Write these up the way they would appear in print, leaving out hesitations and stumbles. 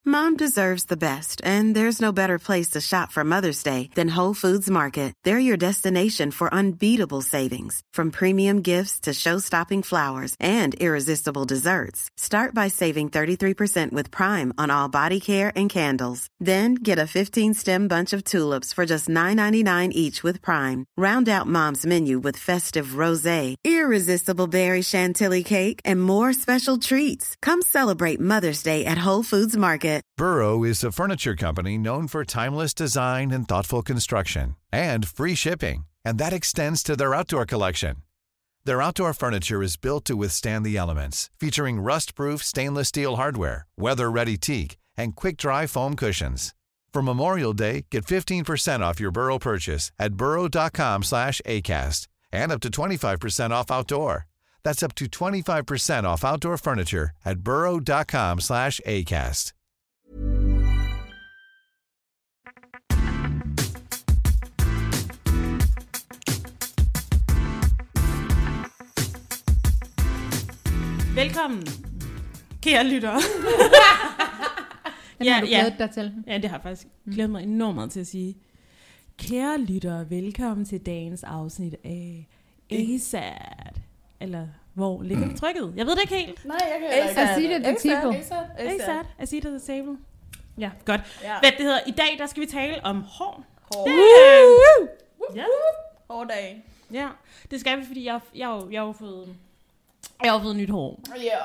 Mom deserves the best, and there's no better place to shop for Mother's Day than Whole Foods Market. They're your destination for unbeatable savings, from premium gifts to show-stopping flowers and irresistible desserts. Start by saving 33% with Prime on all body care and candles. Then get a 15-stem bunch of tulips for just $9.99 each with Prime. Round out Mom's menu with festive rosé, irresistible berry chantilly cake, and more special treats. Come celebrate Mother's Day at Whole Foods Market. Burrow is a furniture company known for timeless design and thoughtful construction, and free shipping, and that extends to their outdoor collection. Their outdoor furniture is built to withstand the elements, featuring rust-proof stainless steel hardware, weather-ready teak, and quick-dry foam cushions. For Memorial Day, get 15% off your Burrow purchase at burrow.com/acast, and up to 25% off outdoor. That's up to 25% off outdoor furniture at burrow.com/acast. Velkommen, kære lyttere. Den har du glædet dig til. Ja, det har jeg faktisk glædet mig enormt meget til at sige. Kære lyttere, velkommen til dagens afsnit af ASAT. Eller hvor ligger trykket? Jeg ved det ikke helt. Nej, jeg kan ikke. Asita the table. ASAT. Asita the table. Ja, godt. Ja. Hvad det hedder? I dag, der skal vi tale om hår. Ja. Hårdag. Ja, det skal vi, fordi jeg har fået nyt hår.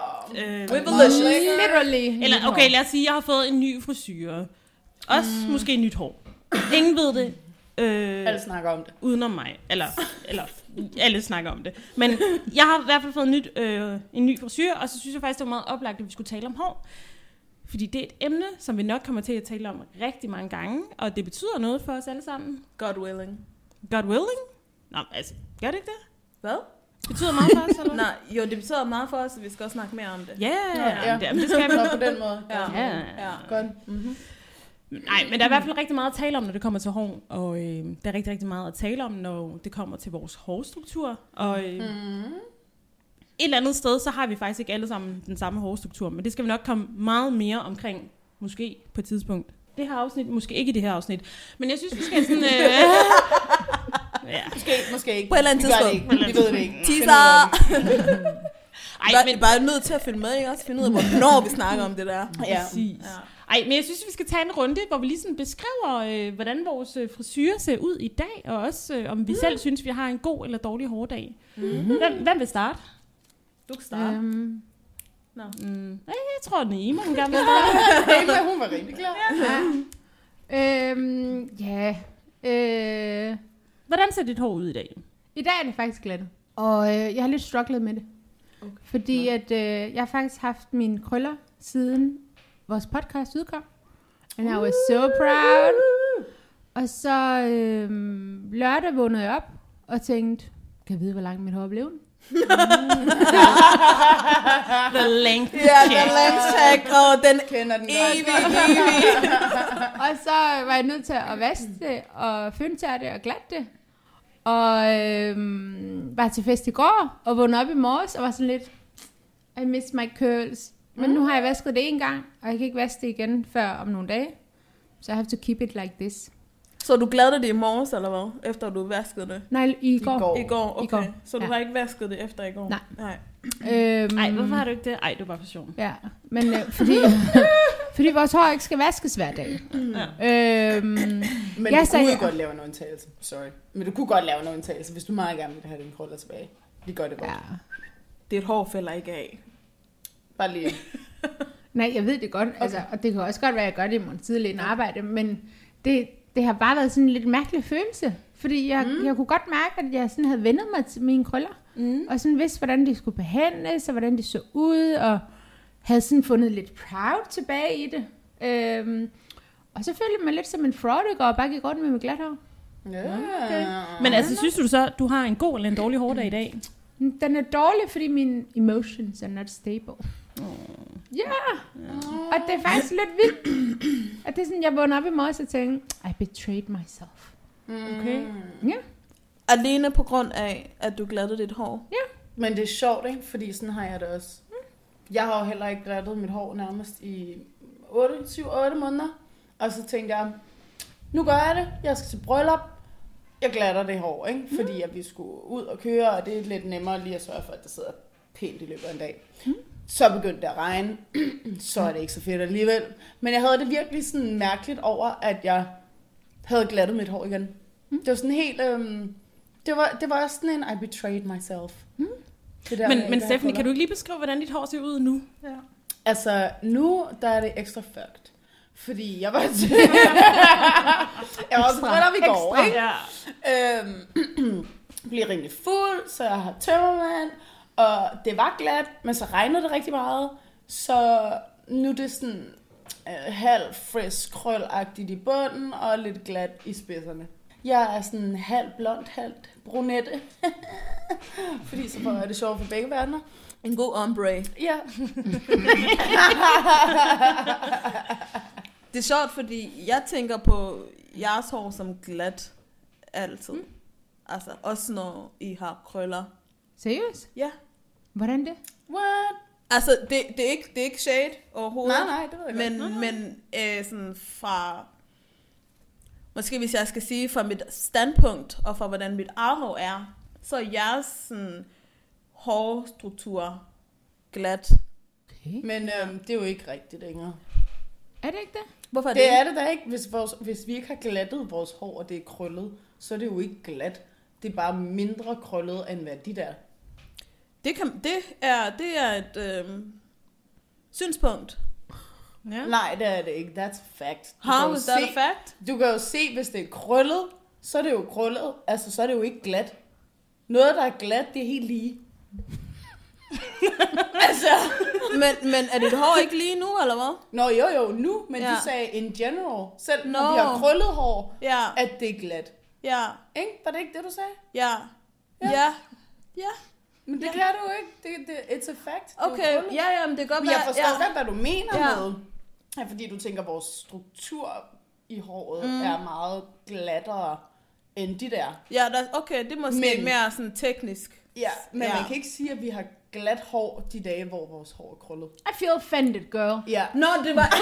Literally. Eller okay, lad os sige, jeg har fået en ny frisyre. Også måske nyt hår. Ingen ved det. Alle snakker om det. Udenom mig. Eller alle snakker om det. Men jeg har i hvert fald fået en ny frisyre, og så synes jeg faktisk, det var meget oplagt, at vi skulle tale om hår. Fordi det er et emne, som vi nok kommer til at tale om rigtig mange gange, og det betyder noget for os alle sammen. God willing. God willing? Nå, altså, gør det ikke det? Hvad? Det betyder meget for os, eller? Nej, jo, det betyder meget for os, at vi skal også snakke mere om det. Ja. Det skal vi. På den måde. Ja. Godt. Nej, men der er i hvert fald rigtig meget at tale om, når det kommer til hår, og der er rigtig, rigtig meget at tale om, når det kommer til vores hårstruktur, og et eller andet sted, så har vi faktisk ikke alle sammen den samme hårstruktur, men det skal vi nok komme meget mere omkring, måske på et tidspunkt. Det her afsnit, måske ikke i det her afsnit, men jeg synes, vi skal sådan... Ja. Måske ikke. På et eller andet tidspunkt. Vi ved det ikke. Teaser! Vi er bare nødt til at følge med, ikke også? Finde ud af, hvornår vi snakker om det der. Ja. Præcis. Ja. Ej, men jeg synes, vi skal tage en runde, hvor vi lige sådan beskriver, hvordan vores frisyrer ser ud i dag, og også om vi selv synes, vi har en god eller dårlig hårdag. Hvem vil starte? Du kan starte. Jeg tror, den er Ima, den gamle. Hun var rigtig klar. Hvordan ser dit hår ud i dag? I dag er det faktisk glattet. Og jeg har lidt strugglet med det. Okay. Fordi at jeg har faktisk haft mine krøller siden vores podcast udkom. And I was so proud. Og så lørdag vågnede jeg op og tænkte, kan jeg vide, hvor langt mit hår blev? The length check. Ja, the length check. Og den kender den evige. Og så var jeg nødt til at vaske det, og fyndtære det og glatte det. Og var til fest i går, og vågnede op i morges, og var sådan lidt, I miss my curls. Men nu har jeg vasket det en gang, og jeg kan ikke vaske det igen før om nogle dage. Så I have to keep it like this. Så du gladede det i morges, eller hvad? Efter du vaskede det? Nej, i går. I går, okay. I går. Så du har ikke vasket det efter i går? Nej. Ej, hvorfor har du ikke det? Ej, det var bare for sjov. Ja, men fordi vores hår ikke skal vaskes hver dag. Men du kunne jo godt lave en undtagelse. Sorry. Men du kunne godt lave en undtagelse, hvis du meget gerne vil have dine krøller tilbage. De gør det godt. Ja. Det er et hår fælder ikke af. Bare lige. Nej, jeg ved det godt. Okay. Altså, og det kan også godt være, at jeg gør det i morgen tidligt arbejde. Men det har bare været sådan en lidt mærkelig følelse. Fordi jeg kunne godt mærke, at jeg sådan havde vendet mig til mine krøller. Og sådan vidste, hvordan de skulle behandles, og hvordan de så ud. Og havde sådan fundet lidt proud tilbage i det. Og så følte man lidt som en fraud, og bare gik rundt med glat hår. Okay. Men altså, synes du så, du har en god eller en dårlig hårdag i dag? Den er dårlig, fordi mine emotions are not stable. Ja, og det er faktisk lidt vildt. At det er sådan, jeg vågner op i morges og tænker, I betrayed myself. Okay. Ja. Alene på grund af, at du glattede dit hår? Ja. Men det er sjovt, ikke? Fordi sådan har jeg det også. Jeg har jo heller ikke glattet mit hår nærmest i 7-8 måneder. Og så tænkte jeg, nu gør jeg det. Jeg skal til bryllup. Jeg glatter det hår, ikke? Fordi at vi skulle ud og køre, og det er lidt nemmere lige at sørge for, at det sidder pænt i løbet af en dag. Så begyndte det at regne. Så er det ikke så fedt alligevel. Men jeg havde det virkelig sådan mærkeligt over, at jeg havde glattet mit hår igen. Det var sådan helt... Det var sådan en, I betrayed myself. Men Stephanie, kan du ikke lige beskrive, hvordan dit hår ser ud nu? Ja. Altså, nu der er det ekstra fucked. Fordi jeg var til bryllup i går, ikke? Ja. Blev rimelig fuld, så jeg har tømmermand, og det var glat, men så regnede det rigtig meget. Så nu er det sådan halv frisk krøl-agtigt i bunden, og lidt glat i spidserne. Jeg er sådan halv blond, halv brunette. Fordi så er det sjovt for begge verdener. En god ombre. Ja. Det er sjovt, fordi jeg tænker på jeres hår som glat altid. Altså også når I har krøller. Seriøst? Ja. Hvordan det? What? Altså det er ikke shade overhovedet. Nej, det ved jeg godt. Men sådan fra... Måske hvis jeg skal sige fra mit standpunkt, og fra hvordan mit arhår er, så er jeres sådan, hårstruktur glat. Okay. Men det er jo ikke rigtigt, Inger. Er det ikke det? Hvorfor er Det er det da ikke. Hvis vi ikke har glattet vores hår, og det er krøllet, så er det jo ikke glat. Det er bare mindre krøllet, end hvad de der. Det er et synspunkt. Ja. Nej, det er det ikke. That's a fact. How is that a fact? Du kan jo se, hvis det er krøllet, så er det jo krøllet. Altså, så er det jo ikke glat. Noget, der er glat, det er helt lige. Altså. Men er dit hår ikke lige nu, eller hvad? Nå, jo, nu. Men du sagde in general. Selv når vi har krøllet hår, at det er glat. Ja. Ikke? Var det ikke det, du sagde? Ja. Men det kan du ikke. It's a fact. Okay, ja, men det kan godt være. Jeg forstår godt, hvad du mener med. Ja, fordi du tænker, at vores struktur i håret er meget glattere end de der. Ja, okay, det er måske mere sådan teknisk. Ja, men man kan ikke sige, at vi har glat hår de dage, hvor vores hår er krøllet. I feel offended, girl. Ja. Nå, det var...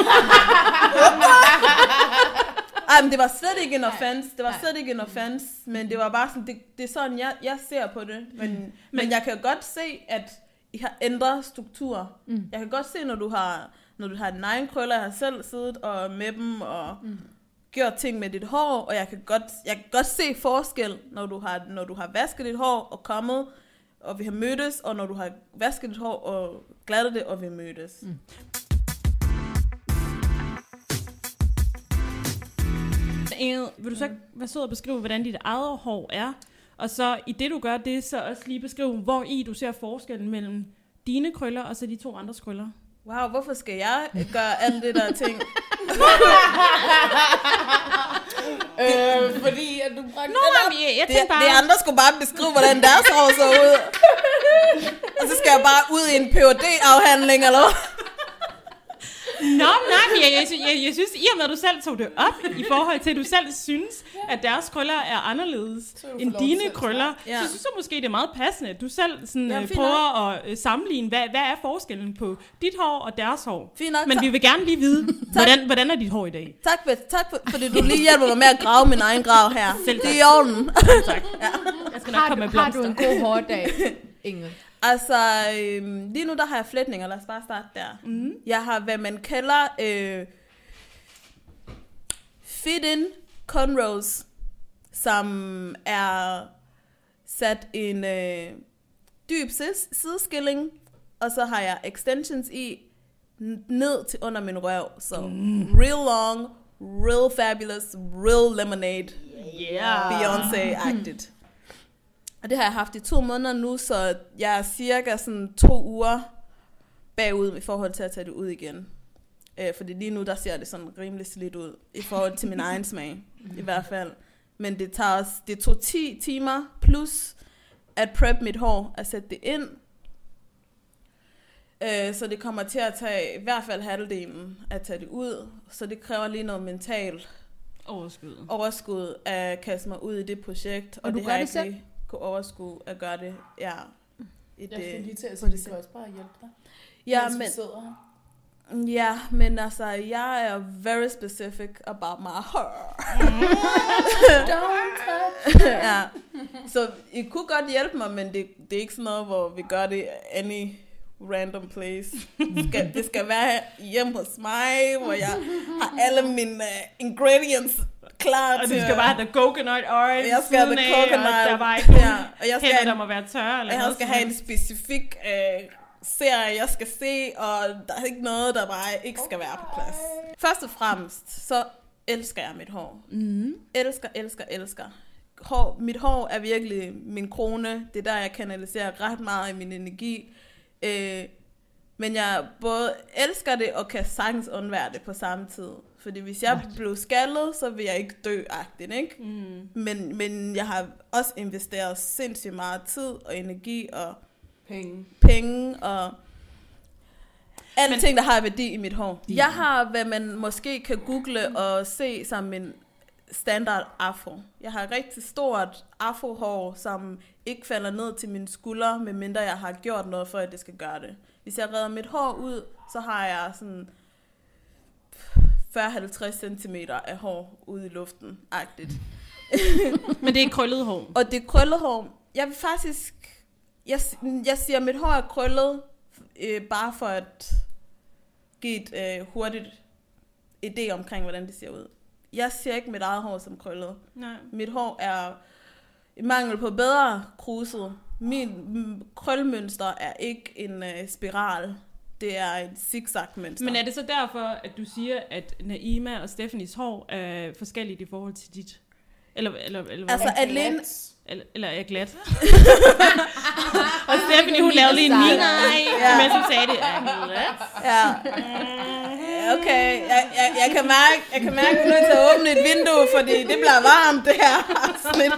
Ej, men det var slet ikke en offense. Det var slet ikke en offense, men det var bare sådan, det er sådan, jeg ser på det. Men jeg kan godt se, at I har ændret struktur. Jeg kan godt se, når du har dine egne krøller, jeg har selv siddet og med dem og gjort ting med dit hår, og jeg kan godt se forskel, når du har vasket dit hår og kommet, og vi har mødtes, og når du har vasket dit hår og glattet det, og vi har mødtes. Ingrid, vil du så være sød at beskrive, hvordan dit eget hår er? Og så i det, du gør det, så også lige beskrive, hvor i du ser forskellen mellem dine krøller og så de to andres krøller. Wow, hvorfor skal jeg gøre alle det der ting? Fordi at du bragte... jeg tænker bare... De andre skulle bare beskrive, hvordan deres hår så ud. Og så skal jeg bare ud i en PhD-afhandling, eller hvad? Nej, jeg synes, i og med at du selv tog det op, i forhold til, at du selv synes, at deres krøller er anderledes end dine krøller, så synes jeg måske, det er meget passende, at du selv sådan, prøver at sammenligne, hvad er forskellen på dit hår og deres hår. Men vi vil gerne lige vide, hvordan er dit hår i dag? Tak fordi du lige hjælper mig med at grave min egen grav her. Det er i orden. Tak. Jeg skal nok komme med blomster. Har du en god hårdag, Inge? Altså, lige nu der har jeg flætninger, lad os bare starte der. Jeg har, hvad man kalder fit-in cornrows, som er sat en dyb sideskilling, og så har jeg extensions i ned til under min røv. Så real long, real fabulous, real lemonade, Beyoncé-agtigt. Og det har jeg haft i 2 måneder nu, så jeg er cirka sådan 2 uger bagud i forhold til at tage det ud igen. Fordi lige nu, der ser det sådan rimelig slidt ud, i forhold til min egen smag, i hvert fald. Men det tog 10 timer plus at prep mit hår, at sætte det ind. Så det kommer til at tage i hvert fald halvdelen at tage det ud. Så det kræver lige noget mental overskud at kaste mig ud i det projekt. Og du det gør det selv? Kunne overskue at gøre det, Jeg skulle lige til at sige, det kan også bare hjælpe dig. Ja, men... Ja, men altså, jeg er very specific about my hair. Don't touch. Ja. Så I kunne godt hjælpe mig, men det er ikke sådan noget, hvor vi gør det any random place. Det skal være hjemme hos mig, hvor jeg har alle mine ingredients klar Og til. du skal bare have the coconut oil. Jeg skal have the coconut. Og der var ikke og jeg skal hænder, der må være tørre. Eller jeg noget skal som have en helst. specifik serie, jeg skal se, og der er ikke noget, der bare ikke skal være på plads. Først og fremmest, så elsker jeg mit hår. Elsker. Mit hår er virkelig min krone. Det er der, jeg kanaliserer ret meget af min energi. Men jeg både elsker det, og kan sagtens undvære det på samme tid. Fordi hvis jeg blev skaldet, så vil jeg ikke dø-agtigt, ikke? Men jeg har også investeret sindssygt meget tid og energi og penge og alle ting, der har værdi i mit hår. Jeg har, hvad man måske kan google og se som en standard afro. Jeg har rigtig stort afrohår, som ikke falder ned til mine skuldre, medmindre jeg har gjort noget for, at det skal gøre det. Hvis jeg redder mit hår ud, så har jeg sådan 40-50 cm af hår ude i luften-agtigt. Men det er ikke krøllet hår. Og det er krøllet hår. Jeg vil faktisk... Jeg siger, at mit hår er krøllet, bare for at give et hurtigt idé omkring, hvordan det ser ud. Jeg ser ikke mit eget hår som krøllet. Nej. Mit hår er i mangel på bedre kruset. Min krølmønster er ikke en spiral. Det er et zigzag-mønster. Men er det så derfor, at du siger, at Naima og Stephanies hår er forskelligt i forhold til dit? Eller altså, alene... Eller er glat? Og Stephanie, hun lavede lige en min, mens hun sagde det. Ja. Okay, jeg kan mærke, at jeg er nødt til at åbne et vindue, fordi det bliver varmt, det her afsnit.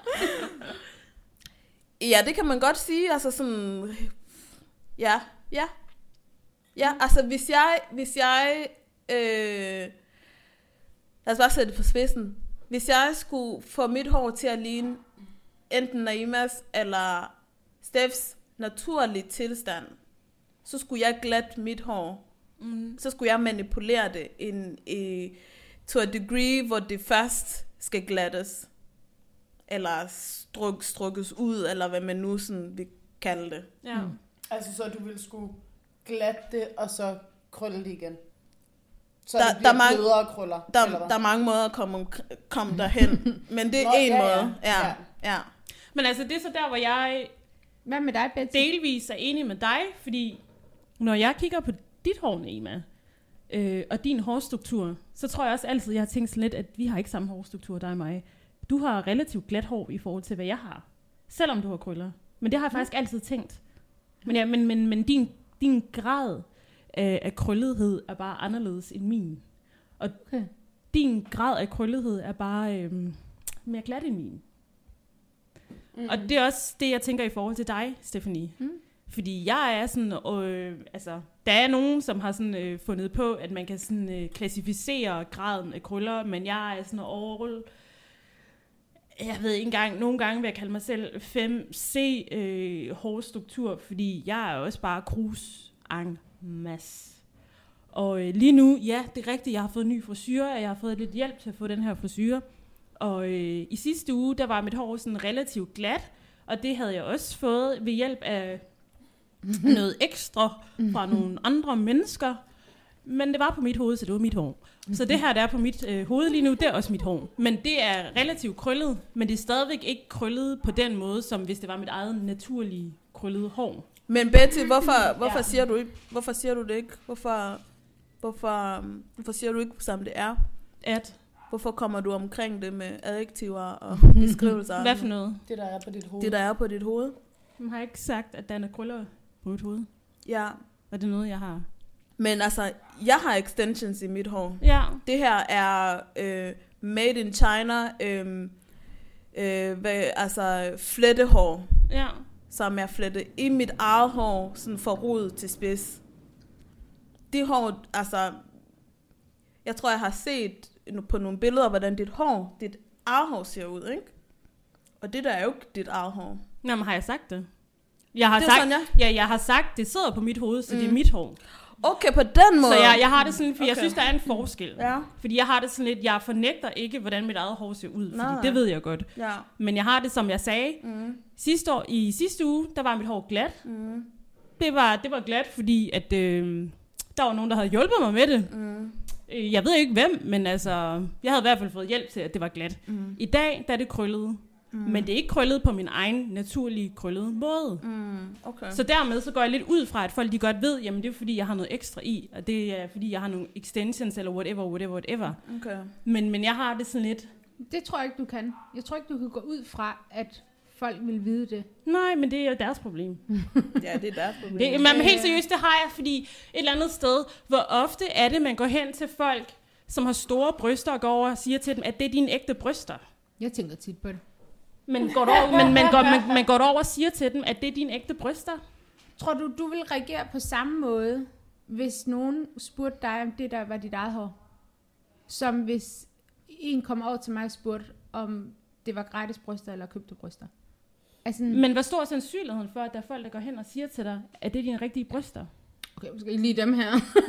Ja, det kan man godt sige, altså sådan, ja, altså hvis jeg lad os bare sætte det på spidsen. Hvis jeg skulle få mit hår til at ligne enten Naimas eller Steffs naturlige tilstand, så skulle jeg glatte mit hår. Så skulle jeg manipulere det to a degree, hvor det først skal glattes. Eller strukkes ud, eller hvad man nu sådan vil kalde det. Ja. Altså så du ville skulle glatte det, og så krølle det igen? Så der, det bliver der blødere krøller? Der er mange måder at komme derhen. Men det er en måde. Ja. Men altså, det er så der, hvor jeg Hvad med dig, Betty? delvis er enig med dig, fordi når jeg kigger på dit hår, Naima, og din hårstruktur, så tror jeg også altid, jeg har tænkt sådan lidt, at vi har ikke samme hårstruktur, dig og mig. Du har relativt glat hår i forhold til, hvad jeg har. Selvom du har krøller. Men det har jeg faktisk altid tænkt. Men din grad af krøllethed er bare anderledes end min. Og din grad af krøllethed er bare mere glat end min. Og det er også det, jeg tænker i forhold til dig, Stephanie. Fordi jeg er sådan, altså, der er nogen, som har sådan, fundet på, at man kan sådan, klassificere graden af krøller, men jeg er sådan overall, jeg ved ikke engang, nogle gange vil jeg kalde mig selv 5C hårstruktur, fordi jeg er også bare krus en masse. Og lige nu, ja, det er rigtigt, jeg har fået en ny frisyre, og jeg har fået lidt hjælp til at få den her frisyre. Og i sidste uge, der var mit hår sådan relativt glat, og det havde jeg også fået ved hjælp af noget ekstra fra nogle andre mennesker. Men det var på mit hoved, så det var mit hår. Så det her, der er på mit hoved lige nu, det er også mit hår. Men det er relativt krøllet, men det er stadigvæk ikke krøllet på den måde, som hvis det var mit eget naturlige krøllede hår. Men Betty, hvorfor siger du ikke? Hvorfor siger du det ikke? Hvorfor siger du ikke, som det er? Hvorfor kommer du omkring det med adjektiver og beskrivelser? Hvad for noget? Det, der er på dit hoved. Det, der er på dit hoved. Jeg har ikke sagt, at der er krøller på mit hoved. Ja. Er det noget, jeg har? Men altså, jeg har extensions i mit hår. Ja. Det her er made in China, altså flettehår. Ja. Som er flettet i mit eget hår, sådan fra rod til spids. Det hår, altså, jeg tror, jeg har set på nogle billeder, hvordan dit eget hår ser ud, ikke? Og det der er jo ikke dit eget hår. Nå, men har jeg sagt det? Jeg har det sagt, sådan, jeg har sagt, det sidder på mit hoved, så det er mit hår. Okay, på den måde. Så jeg har det sådan, for jeg synes, der er en forskel. Ja. Fordi jeg har det sådan lidt, jeg fornægter ikke, hvordan mit eget hår ser ud, fordi Nej. det ved jeg godt. Ja. Men jeg har det, som jeg sagde, i sidste uge, der var mit hår glat. Det var glat, fordi at, der var nogen, der havde hjulpet mig med det. Jeg ved ikke hvem, men altså, jeg havde i hvert fald fået hjælp til, at det var glat. I dag, der er det krøllet. Men det er ikke krøllet på min egen naturlige krøllede måde. Okay. Så dermed så går jeg lidt ud fra, at folk de godt ved, jamen det er fordi, jeg har noget ekstra i, og det er fordi, jeg har nogle extensions eller whatever. Okay. Men jeg har det sådan lidt... Det tror jeg ikke, du kan. Jeg tror ikke, du kan gå ud fra, at folk vil vide det. Nej, men det er jo deres problem. Ja, det er deres problem. Men helt seriøst, det har jeg, fordi et eller andet sted, hvor ofte er det, man går hen til folk, som har store bryster, og går over og siger til dem, at det er dine ægte bryster. Jeg tænker tit på det. Men går man går over og siger til dem, at det er dine ægte bryster? Tror du vil reagere på samme måde, hvis nogen spurgte dig, om det der var dit eget hår? Som hvis en kom over til mig og spurgte, om det var gratis bryster eller købte bryster? Altså, Men hvor stor er sandsynligheden for, at der er folk, der går hen og siger til dig, at det er dine rigtige bryster? okay, måske ikke lige dem her.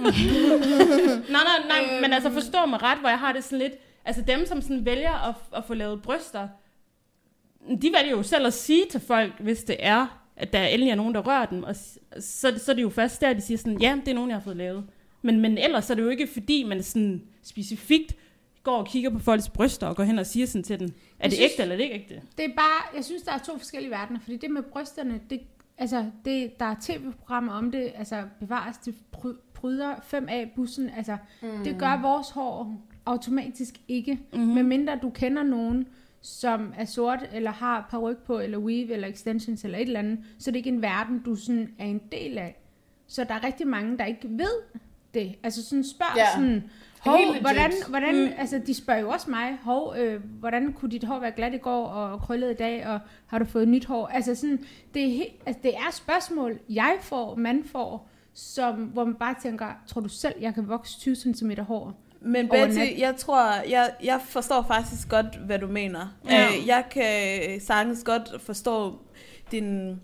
Nej, men altså forstå mig ret, hvor jeg har det sådan lidt... Altså dem, som sådan vælger at få lavet bryster, de vælger jo selv at sige til folk, hvis det er, at der endelig er nogen, der rører dem. Og så er det jo først der, de siger sådan, ja, det er nogen, jeg har fået lavet. Men ellers er det jo ikke, fordi man sådan specifikt går og kigger på folks bryster og går hen og siger sådan til dem, er det ægte eller er det ikke ægte? Det er bare, jeg synes, der er to forskellige verdener, fordi det med brysterne, der er tv-programmer om det, altså bevares til pryder 5A-bussen, altså det gør vores hår automatisk ikke, medmindre du kender nogen, som er sort, eller har paryk på, eller weave, eller extensions, eller et eller andet, så det er ikke en verden, du sådan er en del af. Så der er rigtig mange, der ikke ved det. Altså sådan spørger sådan, hvordan altså de spørger jo også mig, hvordan kunne dit hår være glat i går, og krøllet i dag, og har du fået nyt hår? Altså sådan, det er spørgsmål, jeg får, man får, hvor man bare tænker, tror du selv, jeg kan vokse 20 cm hår? Men Betty, jeg forstår faktisk godt, hvad du mener. Ja. Jeg kan sagtens godt forstå din,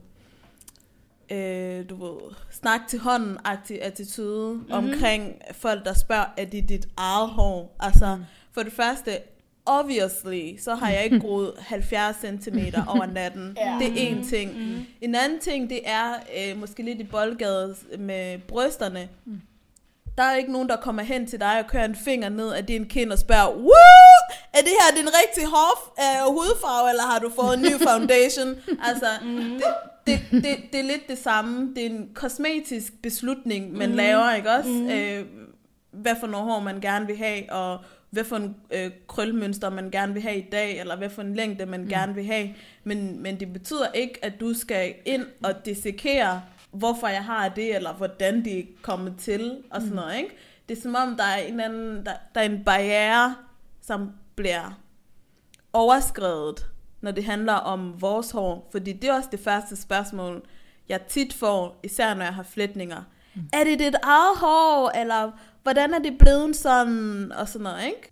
snak til hånden-agtig attitude omkring folk, der spørger, er det dit eget hår? Altså, for det første, obviously, så har jeg ikke groet 70 cm over natten. Det er en ting. En anden ting, det er måske lidt i boldgade med brysterne. Der er ikke nogen, der kommer hen til dig og kører en finger ned af din kind og spørger, woo! Er det her din rigtige hudfarve, eller har du fået en ny foundation? Altså, det er lidt det samme. Det er en kosmetisk beslutning, man laver, ikke også? Hvad for noget hår man gerne vil have, og hvad for en krølmønster man gerne vil have i dag, eller hvad for en længde man gerne vil have. Men det betyder ikke, at du skal ind og dissekere, hvorfor jeg har det, eller hvordan det er kommet til, og sådan noget, ikke? Det er som om, der er en anden, der er en barriere, som bliver overskredet, når det handler om vores hår. Fordi det er også det første spørgsmål, jeg tit får, især når jeg har flætninger. Er det dit eget hår, eller hvordan er det blevet sådan, og sådan noget, ikke?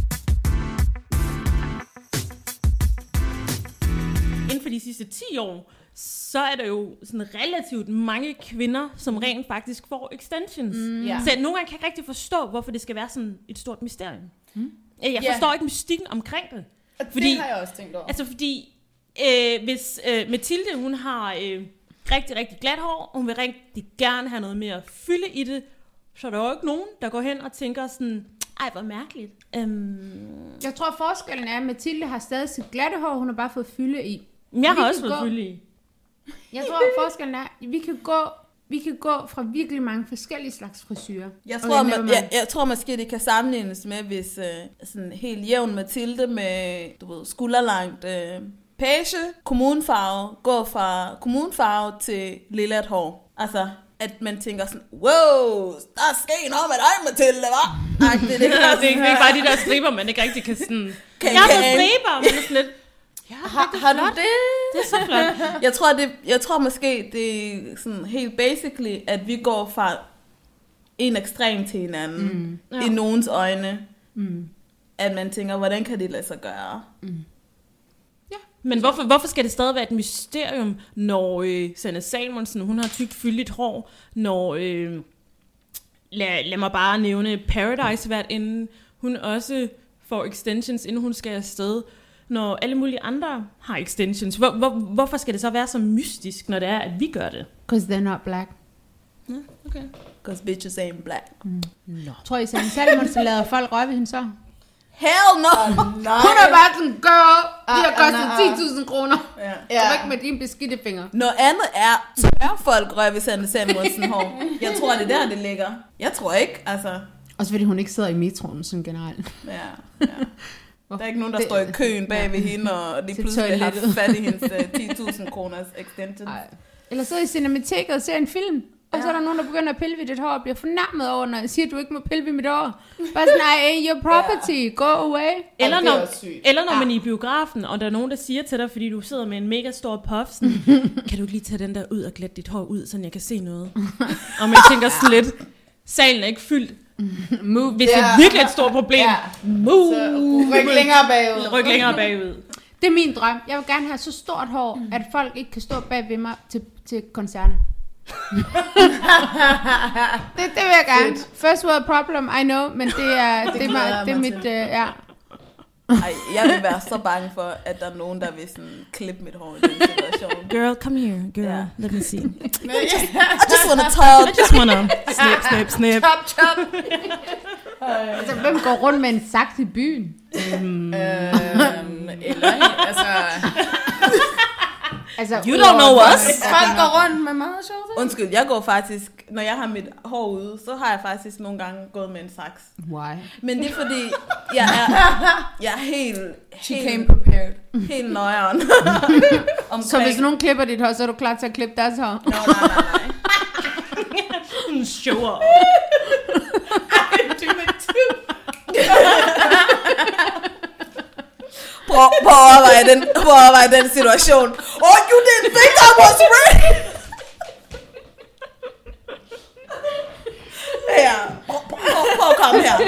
Inden for de sidste 10 år, så er der jo sådan relativt mange kvinder, som rent faktisk får extensions. Så nogle gange kan jeg ikke rigtig forstå, hvorfor det skal være sådan et stort mysterium. Jeg forstår ikke mystikken omkring det. Fordi, det har jeg også tænkt over. Altså fordi, hvis Mathilde, hun har rigtig, rigtig glat hår, og hun vil rigtig gerne have noget mere fylde i det, så er der jo ikke nogen, der går hen og tænker sådan, ej, hvor mærkeligt. Jeg tror, forskellen er, at Mathilde har stadig sit glatte hår, hun har bare fået fylde i. Jeg har også fået fylde i. Jeg tror, forskellen er, at vi kan gå fra virkelig mange forskellige slags frisyrer. Jeg tror måske, det kan sammenlignes med, hvis sådan helt jævn Mathilde med skulderlangt page, kommunfarve, går fra kommunfarve til lillet hår. Altså, at man tænker sådan, wow, der er sket noget med dig, Mathilde, hva'? Det er ikke bare de der striber, man ikke rigtig kan sådan... Jeg har fået striber, men det er sådan lidt... Ja, har du det? Det er så flot. Jeg tror måske, det er sådan helt basically, at vi går fra en ekstrem til en anden. I nogens øjne. At man tænker, hvordan kan det lade sig gøre? Ja. Men hvorfor skal det stadig være et mysterium, når Sanne Salmonsen, hun har tykt fyldigt hår, når lad mig bare nævne Paradise hvert inden hun også får extensions, inden hun skal afsted. Når alle mulige andre har extensions. Hvorfor skal det så være så mystisk, når det er, at vi gør det? Because they're not black. Okay. Because bitches ain't black. No. Tror I, Sanne Salomonsen lader folk røve ved hende så? Hell no! Hun er bare sådan, girl, det har kostet 10.000 kroner. Ja. Kom ikke med dine beskidte fingre. Noget andet er, tør folk røve ved Sanne Salomonsen hår. Jeg tror, det er der, det ligger. Jeg tror ikke, altså. Også fordi hun ikke sidder i metroen, sådan generelt. Ja. Der er ikke nogen, der står i køen bag ved hende, og de pludselig har fat i hendes 10.000 kroners extensions. Eller sidder i cinemateket og ser en film, og så er der nogen, der begynder at pille ved dit hår, og bliver fornærmet over, når jeg siger, at du ikke må pille ved mit hår. Bare sådan, nej, your property, go away. Eller når man er i biografen, og der er nogen, der siger til dig, fordi du sidder med en mega stor puff, sådan, kan du ikke lige tage den der ud og glætte dit hår ud, så jeg kan se noget? Og man tænker sådan lidt, salen er ikke fyldt. Move. Hvis det er virkelig et stort problem, move. Ryk længere bagud. Ryk længere bagud. Det er min drøm. Jeg vil gerne have så stort hår, at folk ikke kan stå bag ved mig til koncerter. det vil jeg gerne. First world problem, I know, men det er mit, ja. Ej, jeg vil være så bange for, at der er nogen, der vil sådan klippe mit hår i den situation. Girl, come here. Girl, let me see. I just wanna talk. I just wanna snip. Chop. Altså, hvem går rundt med en saks i byen? Altså, you don't know us. Folk går rundt med meget sjovt. Undskyld, jeg går faktisk, når jeg har mit hår ude, så har jeg faktisk nogle gange gået med en saks. Why? Men det er fordi, jeg er helt came prepared. Helt nøjeren. Så hvis nogen klipper dit hår, så er du klar til at klippe deres hår? Nej. Sure. I can do it too. Prøv at overveje den situation. Oh, you didn't think I was ready? Ja, prøv at komme her.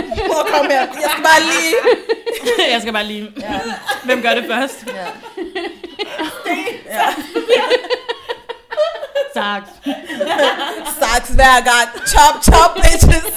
Jeg skal bare lige. Ja. Hvem gør det først? Ja. Saks hver gang. Chop, bitches.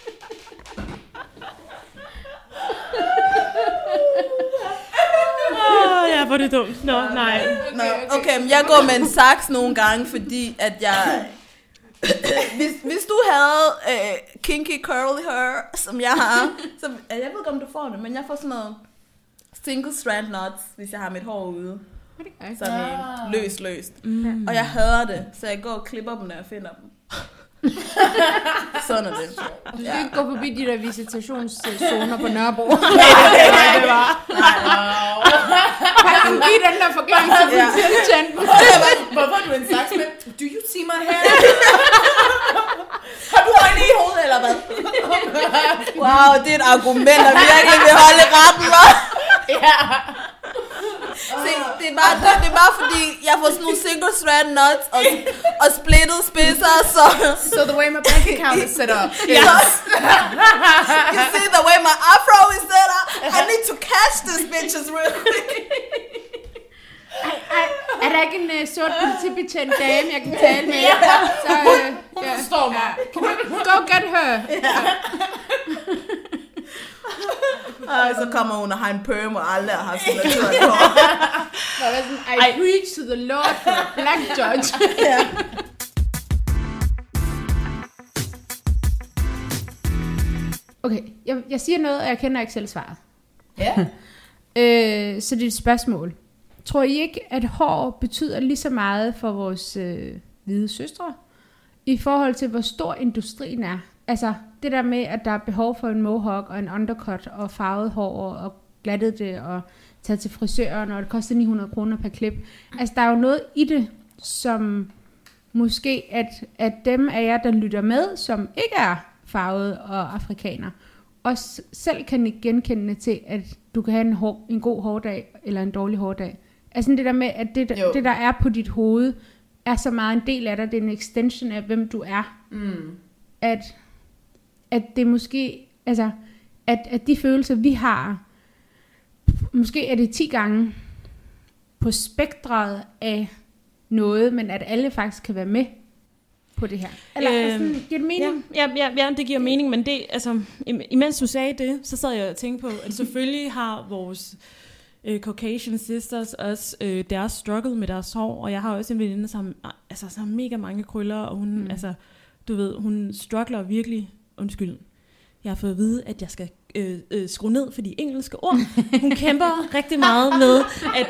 Ja, hvor det dumt. Nej. Okay, men jeg går med en saks nogle gange, fordi at jeg... hvis du havde kinky curly hair, som jeg har, så jeg ved ikke, om du får det, men jeg får sådan noget single strand knots, hvis jeg har mit hår ude. Sådan løst. Og jeg hader det, så jeg går og klipper dem, når jeg finder dem. Sådan er det. Du skal ikke gå forbi de der visitationszoner på Nørrebro. Nej, det var. Kan du give den der forklaring til politibetjenten? Hvorfor er du en saks med? Do you see my hair? Har du øjne i hovedet, eller hvad? Wow, det er et argument, der virkelig vil holde retten, hva'? Ja. Se, det er bare fordi, jeg får sådan nogle single strand nuts og splittet spidser, så... So the way my bank account is set up. Yes. You see the way my afro is set up? I need to catch this bitches real quick. Er der ikke en sort politibetjent dame, jeg kan tale med? Så, forstår mig. Go get her. Og så kommer hun og har en perm og aldrig har sådan naturligt hår. I preach to the Lord for a black judge. Okay, jeg siger noget, og jeg kender ikke selv svaret. Ja. Så det er et spørgsmål. Tror I ikke, at hår betyder lige så meget for vores hvide søstre, i forhold til, hvor stor industrien er? Altså, det der med, at der er behov for en mohawk og en undercut og farvet hår og glattet det og taget til frisøren, og det koster 900 kroner per klip. Altså, der er jo noget i det, som måske, at dem af jer, der lytter med, som ikke er farvet og afrikaner, også selv kan genkende til, at du kan have en god hårdag eller en dårlig hårdag. Altså det der med, at det der er på dit hoved, er så meget en del af dig, det er en extension af, hvem du er. At det måske, altså, at de følelser, vi har, måske er det 10 gange på spektret af noget, men at alle faktisk kan være med på det her? Eller sådan, giver det mening? Ja, det giver mening, men det, altså, imens du sagde det, så sad jeg og tænkte på, at selvfølgelig har vores Caucasian sisters også deres struggle med deres hår, og jeg har også en veninde, som har mega mange krøller, og hun, altså, du ved, hun struggler virkelig, undskyld, jeg har fået at vide, at jeg skal skrue ned for de engelske ord. Hun kæmper rigtig meget med at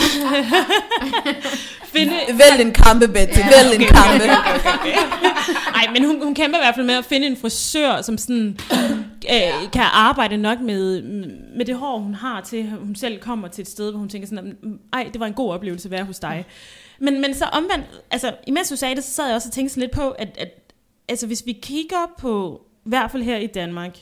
finde... Vælg en kampe, Betty. Vælg en kampe. Nej, men hun kæmper i hvert fald med at finde en frisør, som sådan kan arbejde nok med det hår, hun har, til hun selv kommer til et sted, hvor hun tænker sådan, ej, det var en god oplevelse at være hos dig. Men så omvendt, altså, imens du sagde det, så sad jeg også og tænkte sådan lidt på, at altså, hvis vi kigger på, i hvert fald her i Danmark,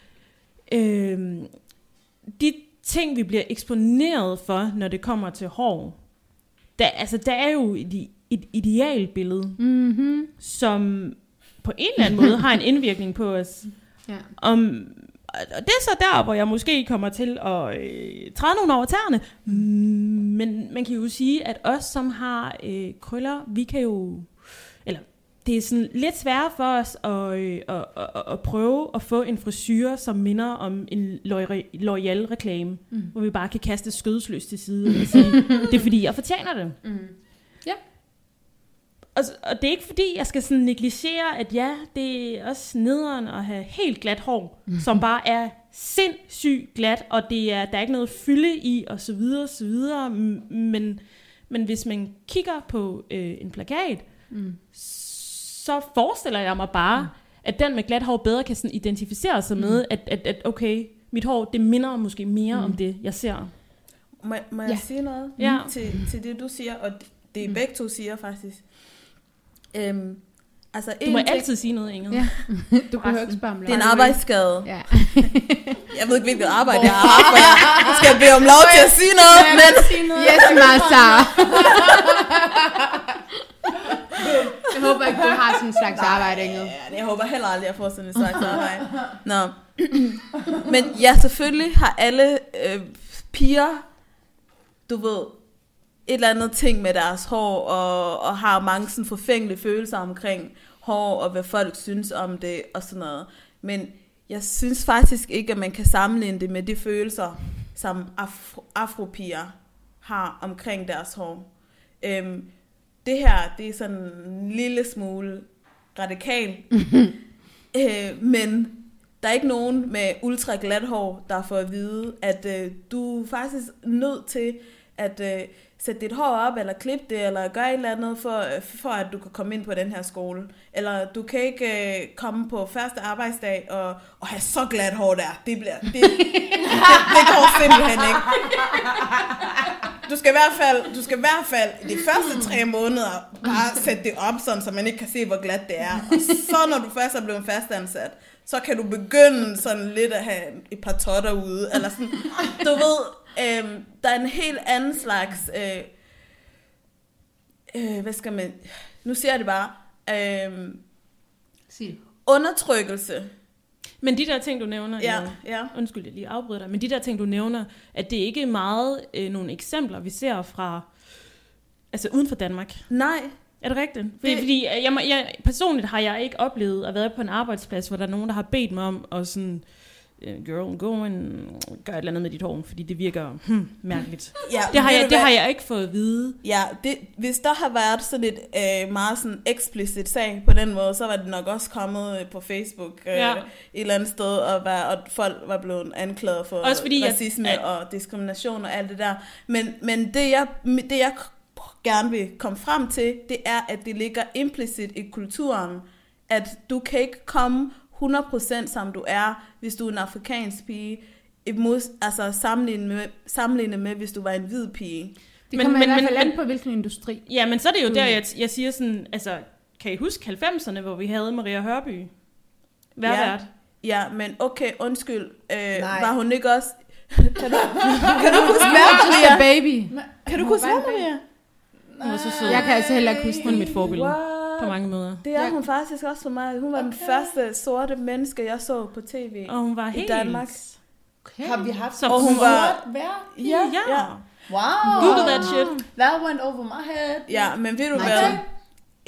de ting, vi bliver eksponeret for, når det kommer til hår, der er jo et idealbillede, som på en eller anden måde har en indvirkning på os. Ja. Og det er så der, hvor jeg måske kommer til at træde nogle over tæerne. Men man kan jo sige, at os, som har krøller, vi kan jo... Eller det er sådan lidt sværere for os at prøve at få en frisyr, som minder om en loyal reklame, hvor vi bare kan kaste skødesløs til side og sige, det er fordi, jeg fortjener det. Ja. Og det er ikke fordi, jeg skal sådan negligere, at ja, det er også nederen at have helt glat hår, som bare er sindssygt glat, og der er ikke noget fylde i, og så videre, så videre. Men hvis man kigger på en plakat, så forestiller jeg mig bare, at den med glat hår bedre kan sådan identificere sig med, at okay, mit hår, det minder måske mere om det, jeg ser. Må jeg sige noget til det, du siger, og det begge to siger faktisk? Altså, du må altid sige noget, Ingrid. Ja. Du kan jo ikke spørge om det er en arbejdsskade. Ja. Jeg ved ikke, hvilket arbejde jeg har haft, for jeg skal bede om lov til at sige noget. Men... Yes, Martha. Jeg håber ikke, du har sådan en slags arbejde, Ingrid. Ja, jeg håber heller aldrig, at jeg får sådan en slags arbejde. Nå. Men ja, selvfølgelig har alle piger, du ved, et eller andet ting med deres hår, og har mange sådan forfængelige følelser omkring hår, og hvad folk synes om det, og sådan noget. Men jeg synes faktisk ikke, at man kan sammenligne det med de følelser, som afropiger har omkring deres hår. Det her, det er sådan en lille smule radikal, men der er ikke nogen med ultra glat hår, der får at vide, at du er faktisk nødt til at sætte dit hår op, eller klippe det, eller gøre et eller andet, for at du kan komme ind på den her skole. Eller du kan ikke komme på første arbejdsdag og have så glat hår der. Det går simpelthen ikke. Du skal i hvert fald de første 3 måneder bare sætte det op, sådan, så man ikke kan se, hvor glat det er. Og så når du først er blevet fastansat, så kan du begynde sådan lidt at have et par totter ude. Eller sådan. Du ved, der er en helt anden slags... hvad skal man... Nu siger jeg det bare. Undertrykkelse. Men de der ting, du nævner... Ja. Undskyld, jeg lige afbryder dig. Men de der ting, du nævner, at det ikke er meget nogle eksempler, vi ser fra... Altså uden for Danmark. Nej. Er det rigtigt? Fordi jeg personligt har jeg ikke oplevet at være på en arbejdsplads, hvor der er nogen, der har bedt mig om at sådan... Girl, go and gør et eller andet med dit hår, fordi det virker mærkeligt. Ja, det har jeg ikke fået at vide. Ja, hvis der har været sådan et meget sådan explicit sag på den måde, så var det nok også kommet på Facebook et eller andet sted, og folk var blevet anklaget for racisme og diskrimination og alt det der. Men det jeg gerne vil komme frem til, det er, at det ligger implicit i kulturen, at du kan ikke komme 100% som du er, hvis du er en afrikansk pige, altså sammenlignet med, hvis du var en hvid pige. Det kommer i hvert fald an på, hvilken industri. Ja, men så er det jo der, jeg siger sådan, altså, kan I huske 90'erne, hvor vi havde Maria Hørby? Vært. Ja, men okay, undskyld. Var hun ikke også... Kan du huske Maria? Baby. Kan du huske Maria? Hun var så sød. Jeg kan altså heller ikke huske, hun er mit forbillede. På mange måder. Det er hun faktisk også for mig. Hun var den første sorte menneske, jeg så på tv. Og hun var helt... i Danmark. Okay. Har vi haft og hun var... Ja. Wow. Google that shit. That went over my head. Ja, men ved du hvad?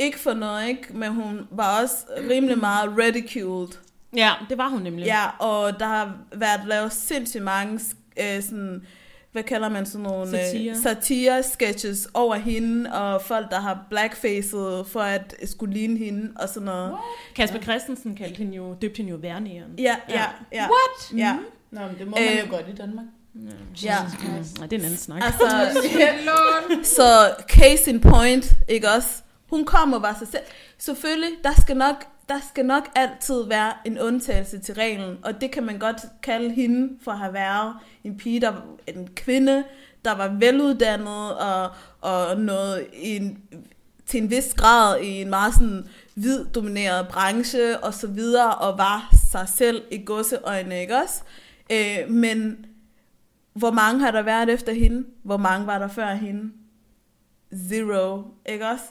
ikke for noget, ikke? Men hun var også rimelig meget ridiculed. Ja, det var hun nemlig. Ja, og der har været lavet sindssygt mange sådan, hvad kalder man sådan nogle satire-sketches over hende, og folk, der har blackfacet for at skulle ligne hende, og sådan noget. Kasper Christensen døbte hende jo værnæren. Ja. What? Ja. Nå, men det må man jo godt i Danmark. Ja. Nej, det er en anden snak. Altså, så case in point, ikke også? Hun kommer bare sig selv. Selvfølgelig, der skal nok altid være en undtagelse til reglen, og det kan man godt kalde hende for at have været en pige, en kvinde, der var veluddannet og noget til en vis grad i en meget sådan hvid domineret branche og så videre, og var sig selv i godseøjne, ikke også? Men hvor mange har der været efter hende? Hvor mange var der før hende? 0, ikke også?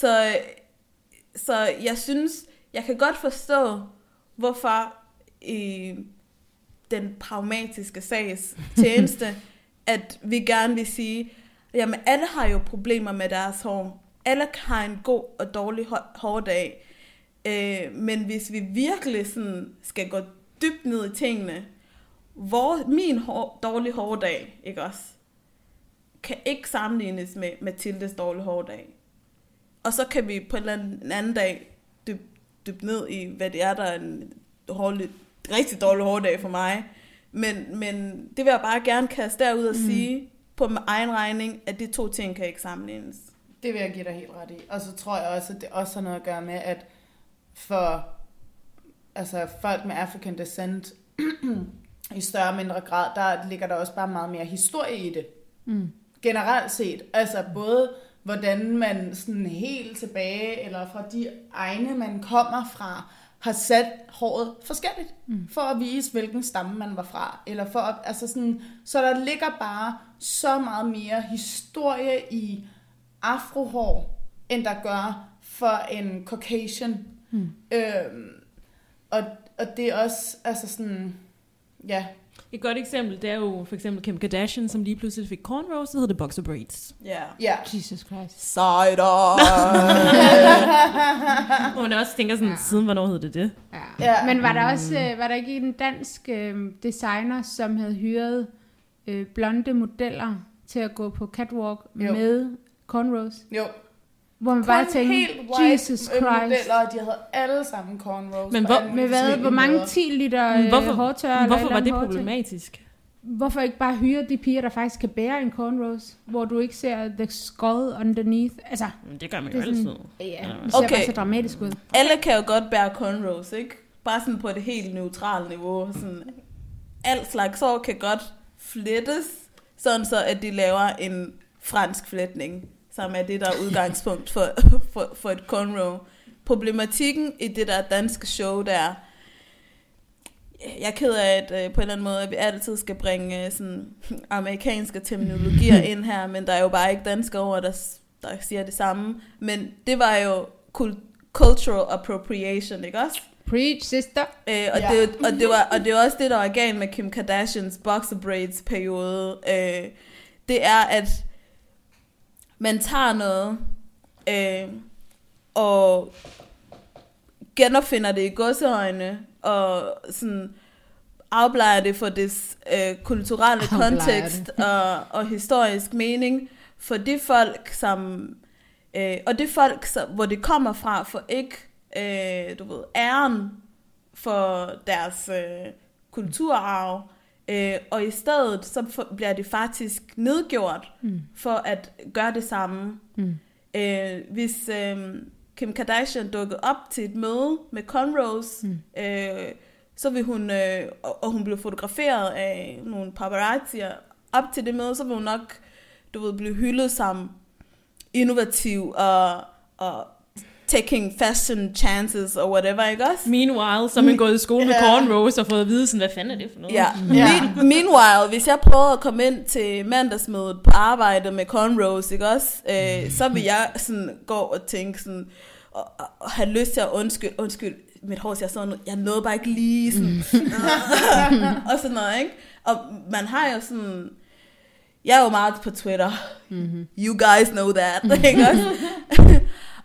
Så jeg synes, jeg kan godt forstå, hvorfor i den pragmatiske sags tjeneste, at vi gerne vil sige, jamen alle har jo problemer med deres hår. Alle har en god og dårlig hårdag. Men hvis vi virkelig sådan skal gå dybt ned i tingene, min dårlige hårdag, ikke også, kan ikke sammenlignes med Mathildes dårlige hårdag. Og så kan vi på en eller anden dag dybt ned i, hvad det er, der er en rigtig dårlig hårdag for mig. Men det vil jeg bare gerne kaste derud og sige på min egen regning, at de to ting kan ikke sammenlignes. Det vil jeg give dig helt ret i. Og så tror jeg også, at det også har noget at gøre med, at for folk med African descent i større og mindre grad, der ligger der også bare meget mere historie i det. Generelt set. Altså både hvordan man sådan helt tilbage, eller fra de egne, man kommer fra, har sat håret forskelligt, for at vise, hvilken stamme man var fra. Eller for at, så der ligger bare så meget mere historie i afrohår, end der gør for en Caucasian. Og det er også, ja. Et godt eksempel, det er jo for eksempel Kim Kardashian, som lige pludselig fik cornrows, så hedder det boxer braids. Ja. Jesus Christ. Cider! Og man også tænker sådan, siden hvornår hed det? Ja. Men var der ikke en dansk designer, som havde hyret blonde modeller til at gå på catwalk med cornrows? Jo. Hvor man bare tænkte, Jesus Christ. Modeller, de havde alle sammen cornrows. Men hvor mange 10 liter hårtørre? Hvorfor var det problematisk? Hvorfor ikke bare hyre de piger, der faktisk kan bære en cornrows, hvor du ikke ser the skull underneath? Altså, det gør man jo altid. Ja, det ser bare så dramatisk ud. Alle kan jo godt bære cornrows, ikke? Bare sådan på det helt neutrale niveau. Sådan, alt slags hår kan godt flettes, sådan så at de laver en fransk fletning, som er det, der er udgangspunkt for et cornrow. Problematikken i det der danske show, der jeg er ked af, at på en eller anden måde, at vi altid skal bringe sådan amerikanske terminologier ind her, men der er jo bare ikke danske ord, der siger det samme. Men det var jo cultural appropriation, ikke også? Preach, sister. Det var også det, der var galt med Kim Kardashians boxer braids periode. Det er, at man tager noget og genopfinder det i godseøjne og sådan afblejer det for dets kulturelle kontekst og historisk mening for de folk, som og det folk, hvor det kommer fra, for ikke æren for deres kulturarv, og i stedet så bliver det faktisk nedgjort for at gøre det samme. Hvis Kim Kardashian dukkede op til et møde med cornrows, så vil hun, og hun blev fotograferet af nogle paparazzier op til det møde, så vil hun nok, blive hyldet som innovativ og taking fashion chances og whatever, ikke også? Meanwhile, så er man gået i skole med cornrows og fået at vide, sådan, hvad fanden er det for noget? Ja. Meanwhile, hvis jeg prøver at komme ind til mandagsmødet på arbejde med cornrows, ikke også? Så vil jeg sådan gå og tænke sådan, og have lyst til at undskyld, mit hår ser sådan noget, jeg nåede bare ikke lige sådan, og sådan noget, ikke? Og man har jo sådan, jeg er jo meget på Twitter, you guys know that, ikke også?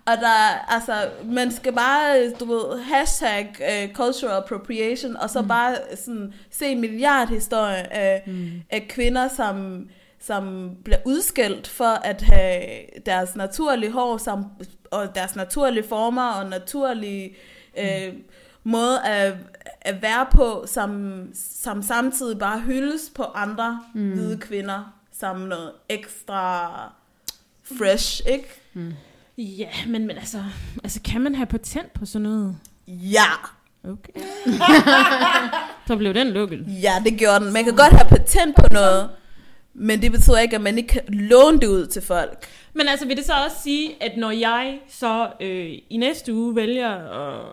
Og der, altså, man skal bare, du ved, hashtag cultural appropriation, og så bare sådan, se en milliardhistorie af kvinder, som bliver udskældt for at have deres naturlige hår, og deres naturlige former, og naturlige måde at være på, som samtidig bare hyldes på andre hvide kvinder, som noget ekstra fresh, ikke? Ja, men altså kan man have patent på sådan noget? Ja. Okay. Så blev den lukket. Ja, det gjorde den. Man kan godt have patent på noget, men det betyder ikke, at man ikke kan låne det ud til folk. Men altså vil det så også sige, at når jeg så i næste uge vælger at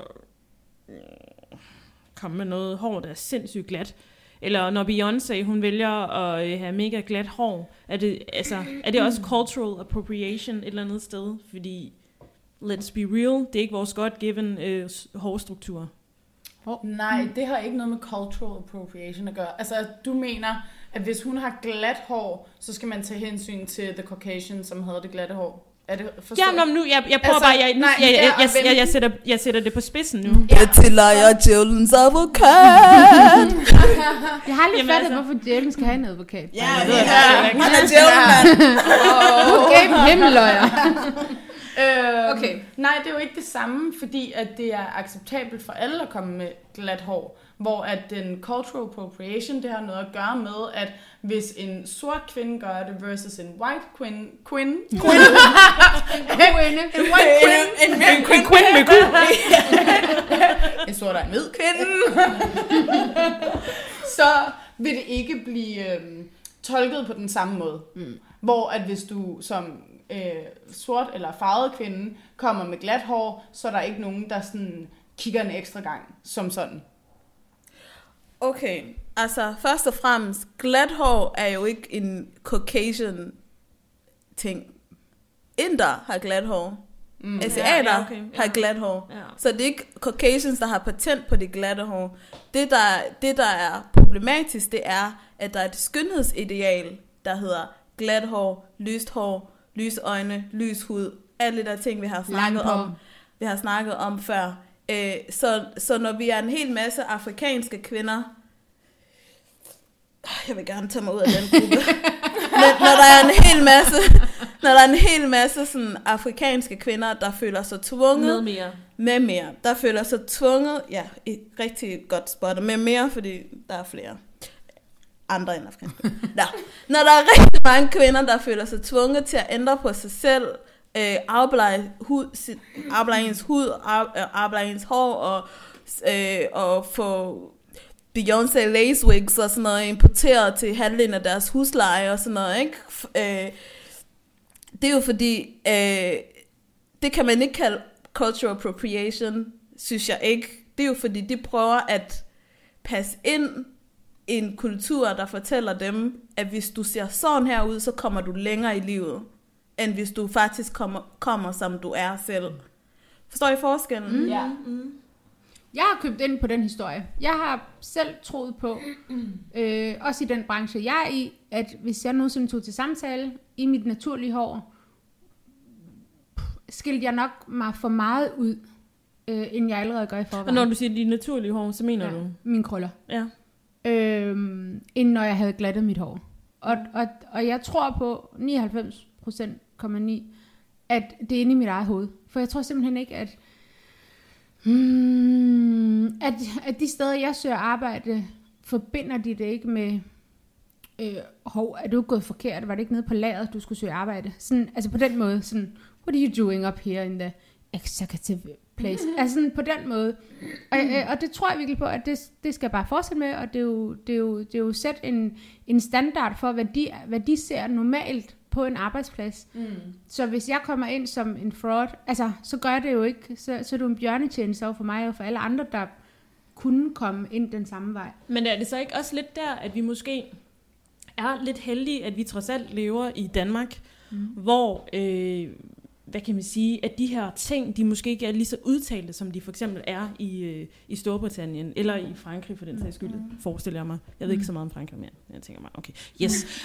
komme med noget hår, der er sindssygt glat, eller når Beyoncé, hun vælger at have mega glat hår, er det også cultural appropriation et eller andet sted? Fordi, let's be real, det er ikke vores God-given hårstruktur. Nej, det har ikke noget med cultural appropriation at gøre. Altså, du mener, at hvis hun har glat hår, så skal man tage hensyn til the Caucasian, som havde det glatte hår. Er det forstået? Ja, nu, jeg prøver jeg sætter det på spidsen nu. Jeg tillader djævelens advokat. Jeg har aldrig fattet, hvorfor djævlen skal have en advokat. Ja, han er djævlen, mand. Du gav dem himmeløjer. Okay. Nej, det er jo ikke det samme, fordi at det er acceptabelt for alle at komme med glat hår. Hvor at den cultural appropriation, det har noget at gøre med, at hvis en sort kvinde gør det versus en white kvinde en sort og en hvid kvinde, så vil det ikke blive tolket på den samme måde. Hvor at hvis du som sort eller farvet kvinde kommer med glat hår, så er der ikke nogen, der sådan kigger en ekstra gang som sådan. Okay, altså først og fremmest, glat hår er jo ikke en Caucasian ting. Inder har glat hår. Asiater har glat hår. Ja. Så det er ikke Caucasians, der har patent på det glatte hår. Det der er problematisk, det er, at der er et skønhedsideal, der hedder glat hår, lys øjne, lys hud. Alle de der ting, vi har snakket om før. Så når vi er en hel masse afrikanske kvinder, jeg vil gerne tage mig ud af den gruppe, men når der er en hel masse sådan afrikanske kvinder, der føler sig tvunget med mere, der føler sig tvunget, ja, rigtig godt spottet, med mere, fordi der er flere andre end afrikanske kvinder. Når der er rigtig mange kvinder, der føler sig tvunget til at ændre på sig selv, afblege ens hud, afblege ens hår, og få Beyoncé lace wigs og sådan noget importeret til halvdelen af deres husleje og sådan noget, ikke? Det er jo fordi, det kan man ikke kalde cultural appropriation, synes jeg ikke. Det er jo fordi, de prøver at passe ind i en kultur, der fortæller dem, at hvis du ser sådan her ud, så kommer du længere i livet, end hvis du faktisk kommer som du er selv. Forstår I forskellen? Ja. Jeg har købt ind på den historie. Jeg har selv troet på, også i den branche, jeg er i, at hvis jeg nogensinde tog til samtale i mit naturlige hår, skilte jeg nok mig for meget ud, end jeg allerede gør i forvejen. Og når du siger dit naturlige hår, så mener du? Mine krøller. Ja. End når jeg havde glattet mit hår. Og jeg tror på 99,9%, at det er inde i mit eget hoved. For jeg tror simpelthen ikke, at de steder, jeg søger arbejde, forbinder de det ikke med, er du gået forkert? Var det ikke nede på lageret, du skulle søge arbejde? Sådan, altså på den måde, sådan, what are you doing up here in the executive place? Altså sådan på den måde. Og det tror jeg virkelig på, at det skal bare fortsætte med, og det er jo sæt en standard for, hvad de ser normalt på en arbejdsplads. Så hvis jeg kommer ind som en fraud, altså, så gør det jo ikke, så er det en bjørnetjeneste over for mig og for alle andre, der kunne komme ind den samme vej. Men er det så ikke også lidt der, at vi måske er lidt heldige, at vi trods alt lever i Danmark, hvor hvad kan man sige, at de her ting, de måske ikke er lige så udtalte, som de for eksempel er i Storbritannien, eller i Frankrig for den sags skyld, forestiller jeg mig. Jeg ved ikke så meget om Frankrig mere. Jeg tænker mig, okay, yes.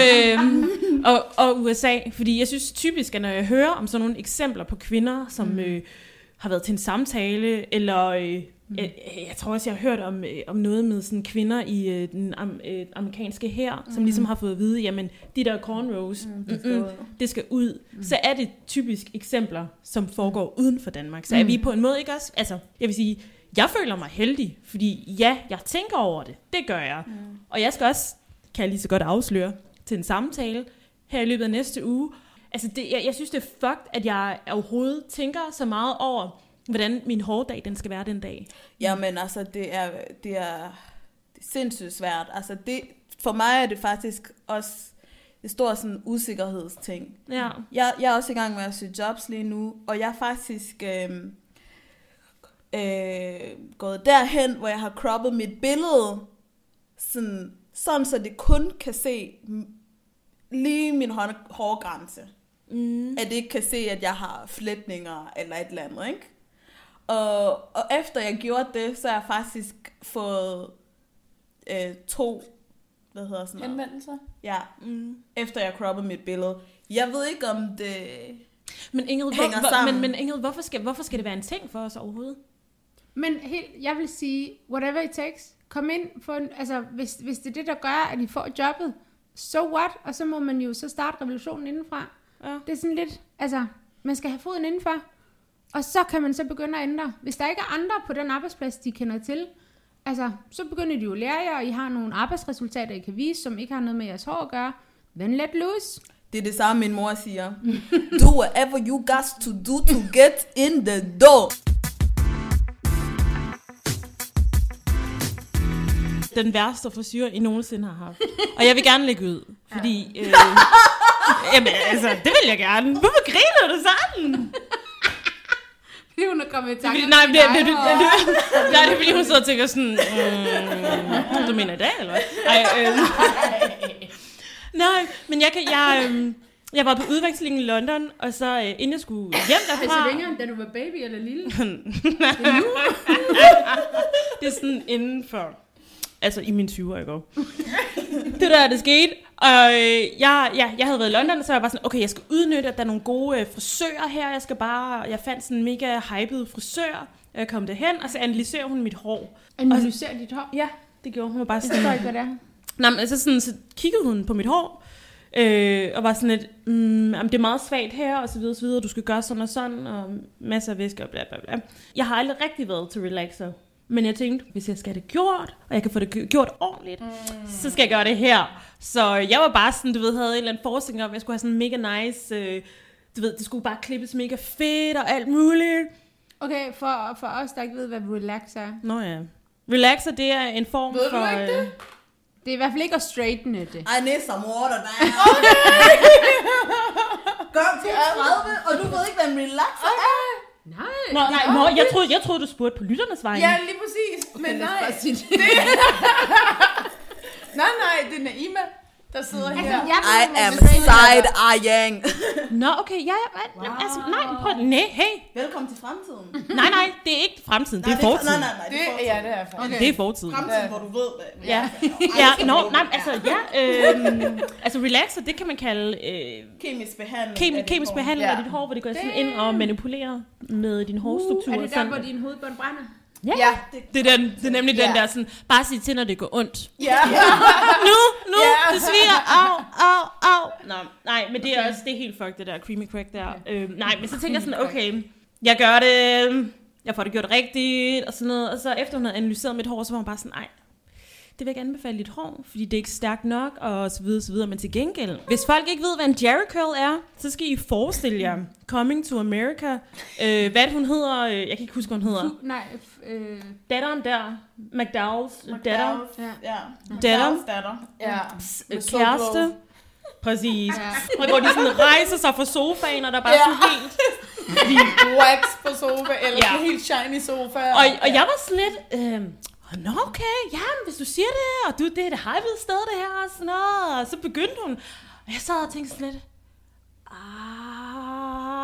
Og USA, fordi jeg synes typisk, at når jeg hører om sådan nogle eksempler på kvinder, som har været til en samtale, eller jeg tror også, jeg har hørt om noget med sådan kvinder i den amerikanske hær, som ligesom har fået at vide, jamen, de der cornrows, det skal ud. Så er det typisk eksempler, som foregår uden for Danmark. Så er vi på en måde ikke også, altså, jeg vil sige, jeg føler mig heldig, fordi ja, jeg tænker over det. Det gør jeg. Og jeg skal også, kan jeg lige så godt afsløre, til en samtale her i løbet af næste uge. Altså, jeg synes, det er fucked, at jeg overhovedet tænker så meget over, hvordan min hårdag, den skal være den dag. Jamen, altså, det er sindssygt svært. Altså, for mig er det faktisk også et stort sådan usikkerhedsting. Ja. Jeg er også i gang med at søge jobs lige nu, og jeg er faktisk gået derhen, hvor jeg har croppet mit billede, sådan så det kun kan se lige min hårgrænse. At det ikke kan se, at jeg har flætninger eller et eller andet, ikke? Og efter jeg gjorde det, så har jeg faktisk fået 2, hvad hedder sådan noget? Henvendelser? Ja, efter jeg croppede mit billede. Jeg ved ikke, om det men Ingrid, hænger sammen. Men Ingrid, hvorfor skal det være en ting for os overhovedet? Men jeg vil sige, whatever it takes, kom ind, altså hvis det er det, der gør, at I får jobbet, so what? Og så må man jo så starte revolutionen indenfra. Ja. Det er sådan lidt, altså, man skal have foden indenfor, og så kan man så begynde at ændre. Hvis der ikke er andre på den arbejdsplads, de kender til, altså, så begynder de jo at lære jer, og I har nogle arbejdsresultater, I kan vise, som ikke har noget med jeres hår at gøre. Then let loose. Det er det samme, min mor siger. Do whatever you got to do to get in the door. Den værste frisyr, I nogensinde har haft. Og jeg vil gerne lægge ud, fordi... jamen, altså, det vil jeg gerne. Hvorfor griner du sådan? Fordi hun er kommet i tanke. Nej, det er fordi, hun sidder og tænker sådan... du mener i dag, eller hvad? Nej, men jeg var på udveksling i London, og så inden jeg skulle hjem derfra... Altså længere, da du var baby eller lille? Det er sådan inden for... Altså i mine 20'er i går. Det skete. Og jeg havde været i London, så jeg var sådan, okay, jeg skal udnytte, at der er nogle gode frisører her. Jeg fandt sådan en mega hyped frisør. Jeg kom derhen, og så analyserer hun mit hår. Analyserer dit hår? Ja, det gjorde hun. Var bare sådan, jeg forstår ikke, hvad det er. Nej, men altså så kiggede hun på mit hår, og var sådan lidt, det er meget svagt her, og så videre, du skal gøre sådan og sådan, og masser af væske og bla bla bla. Jeg har aldrig rigtig været til relaxer. Men jeg tænkte, hvis jeg skal have det gjort, og jeg kan få det gjort ordentligt, så skal jeg gøre det her. Så jeg var bare sådan, havde en eller anden forestilling om, at jeg skulle have sådan mega nice, det skulle bare klippes mega fedt og alt muligt. Okay, for os, der ikke ved, hvad relax er. Nå ja. Relaxer, det er en form ved for... Ved du ikke det? Det er i hvert fald ikke at straightene det. I need some water now. Gør 32, og du ved ikke, hvad en relaxer er? Nej, jeg troede, du spurgte på lytternes vegne. Ja, lige præcis. Men nej. Nej, det er Naima, der sidder her. I am side-eyeing. Nå, okay, altså, hey. Velkommen til fremtiden. Nej, det er ikke fremtiden, det er fortiden. Nej, det er faktisk. Okay. Det er fortiden. Fremtiden, hvor du ved, hvad altså relaxer, det kan man kalde kemisk behandling. Kemisk behandling af dit hår, hvor det går sådan ind og manipulerer med din hårstruktur. Er det der, hvor din hovedbånd brænder? Ja, det er nemlig den der sådan, bare sig til, når det går ondt. Ja. Nu, det sviger, au. Nå, nej, men det er også, det er helt fucked, det der creamy crack der. Nej, men så tænker jeg sådan, okay, jeg gør det, jeg får det gjort rigtigt, og sådan noget. Og så efter hun havde analyseret mit hår, så var hun bare sådan, nej, det vil jeg ikke anbefale dit hår, fordi det er ikke stærkt nok, og så videre, men til gengæld. Hvis folk ikke ved, hvad en Jerry curl er, så skal I forestille jer Coming to America. Hvad hun hedder, jeg kan ikke huske, hvad hun hedder. Datteren der, McDowell's datter. Ja. Datter. Ja. Kæreste. Præcis. Ja. Og hvor de sådan rejser sig fra sofaen, og der er bare sådan helt... wax på sofa, eller helt shiny sofa. Og jeg var sådan lidt... Nå okay, ja, hvis du siger det, og det er det hypede sted det her, og sådan noget, og så begyndte hun, og jeg sad og tænkte sådan lidt,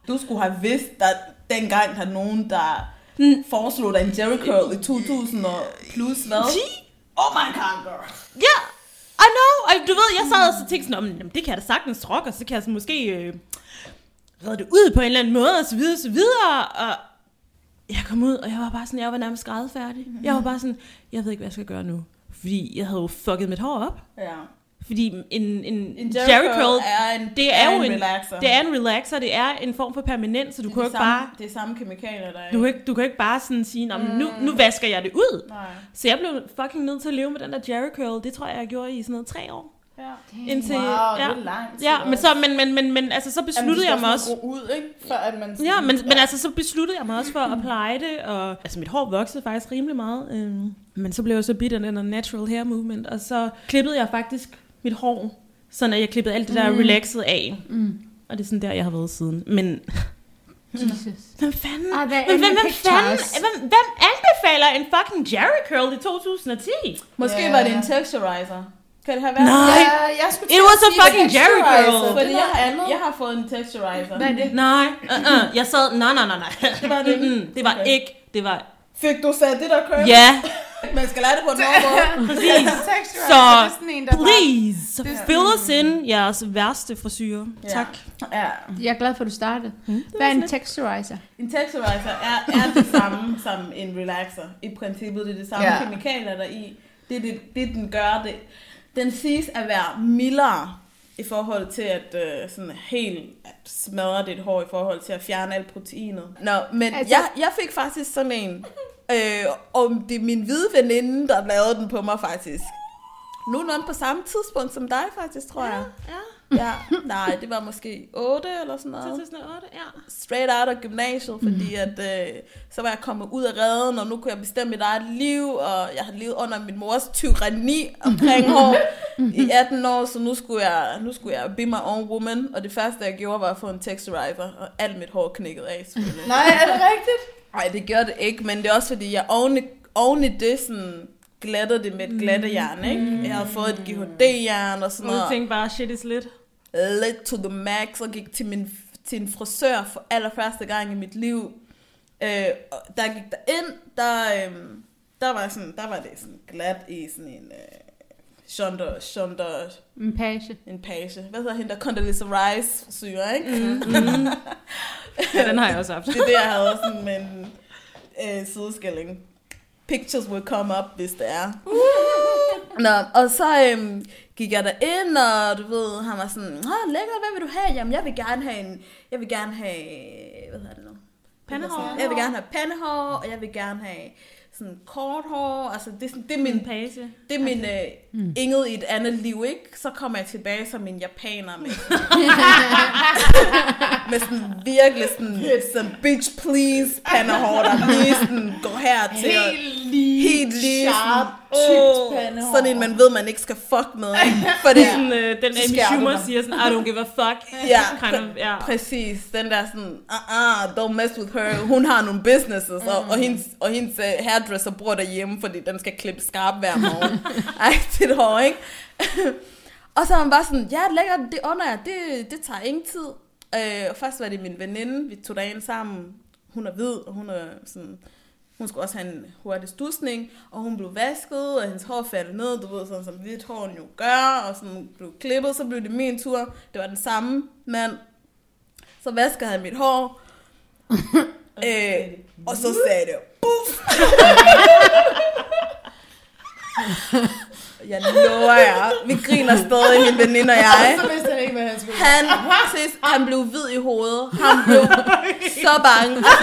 Du skulle have vidst, at dengang der nogen, der foreslog dig en Jerry curl i 2000 og plus hvad? Oh my god, girl. Ja, I know. Og du ved, jeg sad og så tænkte sådan, det kan jeg da sagtens rock, og så kan jeg så måske redde det ud på en eller anden måde, og så videre, og så videre. Og jeg kom ud, og jeg var bare sådan, jeg var nærmest grædefærdig. Jeg var bare sådan, jeg ved ikke, hvad jeg skal gøre nu. Fordi jeg havde jo fucket mit hår op. Ja. Fordi en Jerry curl, det er jo en relaxer. Det er en relaxer, det er en form for permanent, så du kan ikke bare... Det er samme kemikalier, der er. Du kan ikke bare sådan sige, nu vasker jeg det ud. Nej. Så jeg blev fucking nødt til at leve med den der Jerry curl. Det tror jeg gjorde i sådan noget 3 år. Ja. Indtil, wow, det er langt. Ja, men altså så besluttede jeg mig også... ud, ikke? For at man ja, men altså så besluttede jeg mig også for at pleje det, og altså mit hår voksede faktisk rimelig meget. Men så blev jeg så bidt af den natural hair movement, og så klippede jeg faktisk mit hår, sådan at jeg klippede alt det der relaxet af. Og det er sådan der, jeg har været siden. Men... Jesus. Hvem fanden? Hvem anbefaler en fucking Jerry curl i 2010? Måske var det en texturizer. Kan det have været? Nej, jeg skulle it was a fucking Jerry curl. Fordi jeg har fået en texturizer. Hvad er det? Nej, jeg sad, nej. Det var det. Det var ikke, det var... Fik du sat det der curl? Ja. Man skal lære det på en måde. Præcis. Så, please, fill us in jeres værste frisyrer. Tak. Ja. Jeg er glad for, at du startede. Hvad er en texturizer? En texturizer er det samme som en relaxer. I princippet det er det samme kemikalier der i. Det den gør. Den siges at være mildere i forhold til at sådan helt at smadre dit hår i forhold til at fjerne alt proteinet. Nå, men altså, jeg fik faktisk sådan en, og det er min hvide veninde, der lavede den på mig faktisk. Nogenlunde på samme tidspunkt som dig faktisk, tror jeg. Ja, nej, det var måske 8 eller sådan noget. 2008, ja. Straight out af gymnasiet, fordi at så var jeg kommet ud af reden, og nu kunne jeg bestemme mit eget liv, og jeg havde levet under min mors tyranni omkring hår i 18 år, så nu skulle jeg be my own woman, og det første jeg gjorde var at få en texturizer, og alt mit hår knækkede af, selvfølgelig. Nej, er det rigtigt? Nej, det gjorde det ikke, men det er også fordi, jeg oven i det sådan glattede det med et glattejern, ikke? Jeg havde fået et GHD-jern og sådan noget. Og du tænkte bare, shit is lit. Lit to the max, og gik til en frisør for allerførste gang i mit liv. Der gik der ind, der var det sådan glat i sådan en Shonda En page. Hvad hedder hende der? Condoleezza Rice syre, ikke? Ja, den har jeg også haft. Det er det, jeg havde sådan med en sideskilling. Pictures will come up, hvis det er. Nå, og så gik jeg derind, og du ved, han var sådan, lækker, hvad vil du have? Jamen, jeg vil gerne have, hvad hedder det nu? Pandehår. Jeg vil gerne have pandehår, og jeg vil gerne have sådan kort hår, altså det er min page. Det er min Ingrid i et andet liv, ikke? Så kommer jeg tilbage som en japaner med med sådan virkelig sådan bitch please pandehår, der lige sådan går her til helt lige sharp, tykt pandehår. sådan en man ved man ikke skal fuck med, ikke? Fordi sådan, den Amy Schumer siger sådan, I don't give a fuck. Ja, præcis. Den der sådan, don't mess with her. Hun har nogle businesses, og hendes hairdresser bruger derhjemme, fordi den skal klippe skarp hver morgen. Ej, det hår, ikke? Og så var man bare sådan, ja, lækkert, det under jeg, det tager ingen tid. Og først var det min veninde, vi tog derind sammen. Hun er hvid, og hun er sådan... Hun skulle også have en hurtig stusning, og hun blev vasket, og hendes hår faldt ned, du ved, sådan som hvidt hår jo gør, og sådan blev klippet, så blev det min tur. Det var den samme mand. Så vaskede han mit hår, og så sagde det, buff! Jeg lover jer, vi griner stadig, min veninde og jeg. Så vidste han ikke, hvad han skulle. Han blev hvid i hovedet. Han blev så bange. Altså,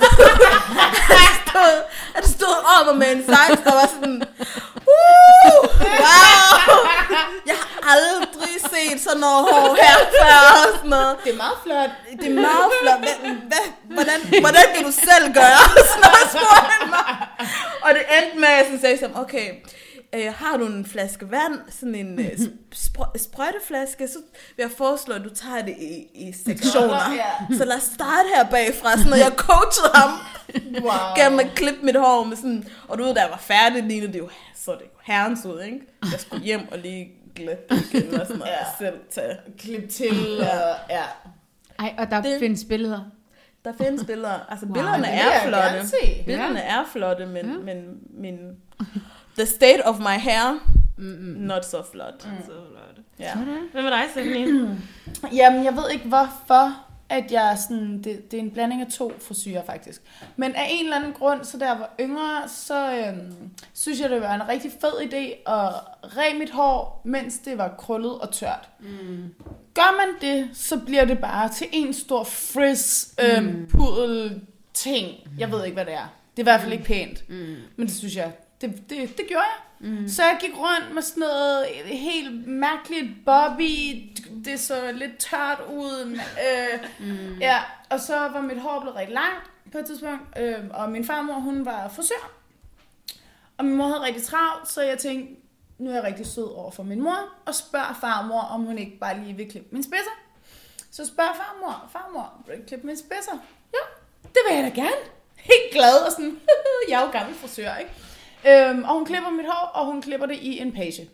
han stod over med en sejs, der var sådan, wow! Jeg har aldrig set sådan noget hår her før. Sådan noget. Det er meget flot. Det er meget flot. Hvordan kan du selv gøre? Sådan noget, spurgte han mig. Og det endte med, at jeg sagde, okay, har du en flaske vand, sådan en sprøjteflaske, så vil jeg foreslå, at du tager det i sektioner. Så lad os starte her bagfra, sådan, og jeg coachede ham gennem at klippe mit hår med sådan, og du ved, da jeg var færdig, lignede det jo, så det jo herrens ud, ikke? Jeg skulle hjem og lige glætte igen, og sådan noget, selv tage. Klip til, og Ej, og der findes billeder. Der findes billeder. Altså, Wow, billederne det vil er jeg flotte. gerne se. Billederne er flotte, men min... The state of my hair, not so flot. Ja. Hvad med dig, Stephanie? Jamen, jeg ved ikke hvorfor, at jeg er sådan, det er en blanding af 2 frisyrer faktisk. Men af en eller anden grund, så da jeg var yngre, så synes jeg, det var en rigtig fed idé at ræge mit hår, mens det var krøllet og tørt. Gør man det, så bliver det bare til en stor frizz pudel ting. Jeg ved ikke, hvad det er. Det er i hvert fald ikke pænt. Men det synes jeg, det gjorde jeg. Så jeg gik rundt med sådan noget helt mærkeligt bobby. Det så lidt tørt ud. Ja, og så var mit hår blevet rigtig langt på et tidspunkt. Og min farmor, hun var frisør. Og min mor havde rigtig travlt, så jeg tænkte, nu er jeg rigtig sød over for min mor, og spørger farmor, om hun ikke bare lige vil klippe mine spidser. Så spørger farmor, vil du klippe mine spidser? Ja, det vil jeg da gerne. Helt glad og sådan, jeg er jo gammel frisør, ikke? Og hun klipper mit hår, og hun klipper det i en page.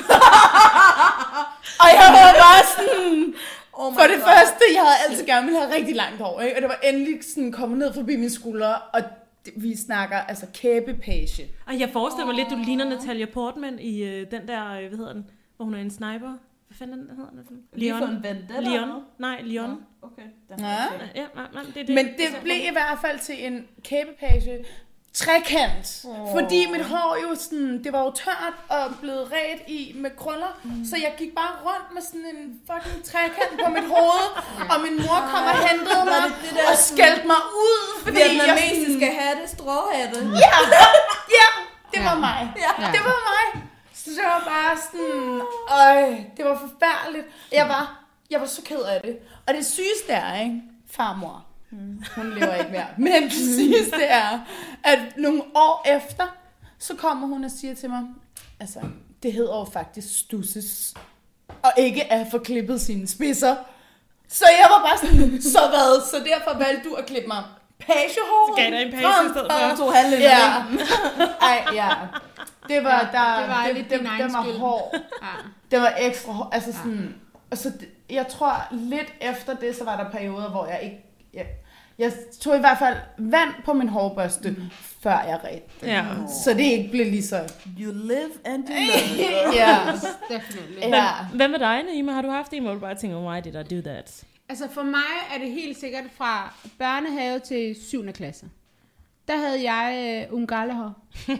Og jeg var bare sådan, for det første, jeg havde altid gerne ville have rigtig langt hår, ikke? Og det var endelig sådan kommet ned forbi mine skuldre, og vi snakker altså kæbepage. Og jeg forestiller mig lidt, du ligner Natalia Portman i den der, hvad hedder den, hvor hun er en sniper. Hvad fanden hedder den? Leon. Nej, Leon. Okay. Ja, nej, det. Men det blev i hvert fald til en kæbepage trekant, fordi mit hår jo sådan, det var jo tørt og blevet ret i med krøller, så jeg gik bare rundt med sådan en fucking trekant på mit hoved, og min mor kom og hentede mig og skældte mig ud, fordi Vietnamesiske skal have det stråhatte. Ja, det var mig. Det var mig. Så det var bare sådan, det var forfærdeligt. Jeg var så ked af det. Og det sygeste er, ikke? Farmor. Hun lever ikke mere. Men det sygeste er, at nogle år efter, så kommer hun og siger til mig, altså, det hedder jo faktisk stusses, og ikke at få klippet sine spidser. Så jeg var bare sådan, så hvad? Så derfor valgte du at klippe mig pagehår. Så gav dig en page i stedet for. 2 halvdelen. Ja. Ej, ja. Det var, det var hård. Det var ekstra hård. Altså sådan, og så, jeg tror, lidt efter det, så var der perioder, hvor jeg ikke... Jeg tog i hvert fald vand på min hårbørste, før jeg red. Ja. Så det ikke blev lige så... You live and you learn. Ja, Definitely. ja. Hvad med dig, Naima? Har du haft en, hvor du bare tænker, why did I do that? Altså for mig er det helt sikkert fra børnehave til 7. klasse. Der havde jeg ungalehår.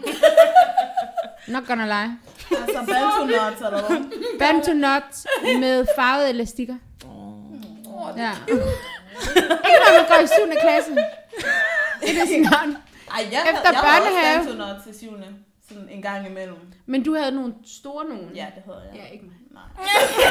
Not gonna lie. Altså bantu nuts, eller hvad? Bantu nuts med farvede elastikker. Ja. Ikke når man går i 7. klasse. Det er sådan. Ej, jeg Efter var børnehave. også bantu nuts til 7. Sådan en gang imellem. Men du havde nogle store nogen. Ja, det havde jeg. Ja, ikke mig. Nej.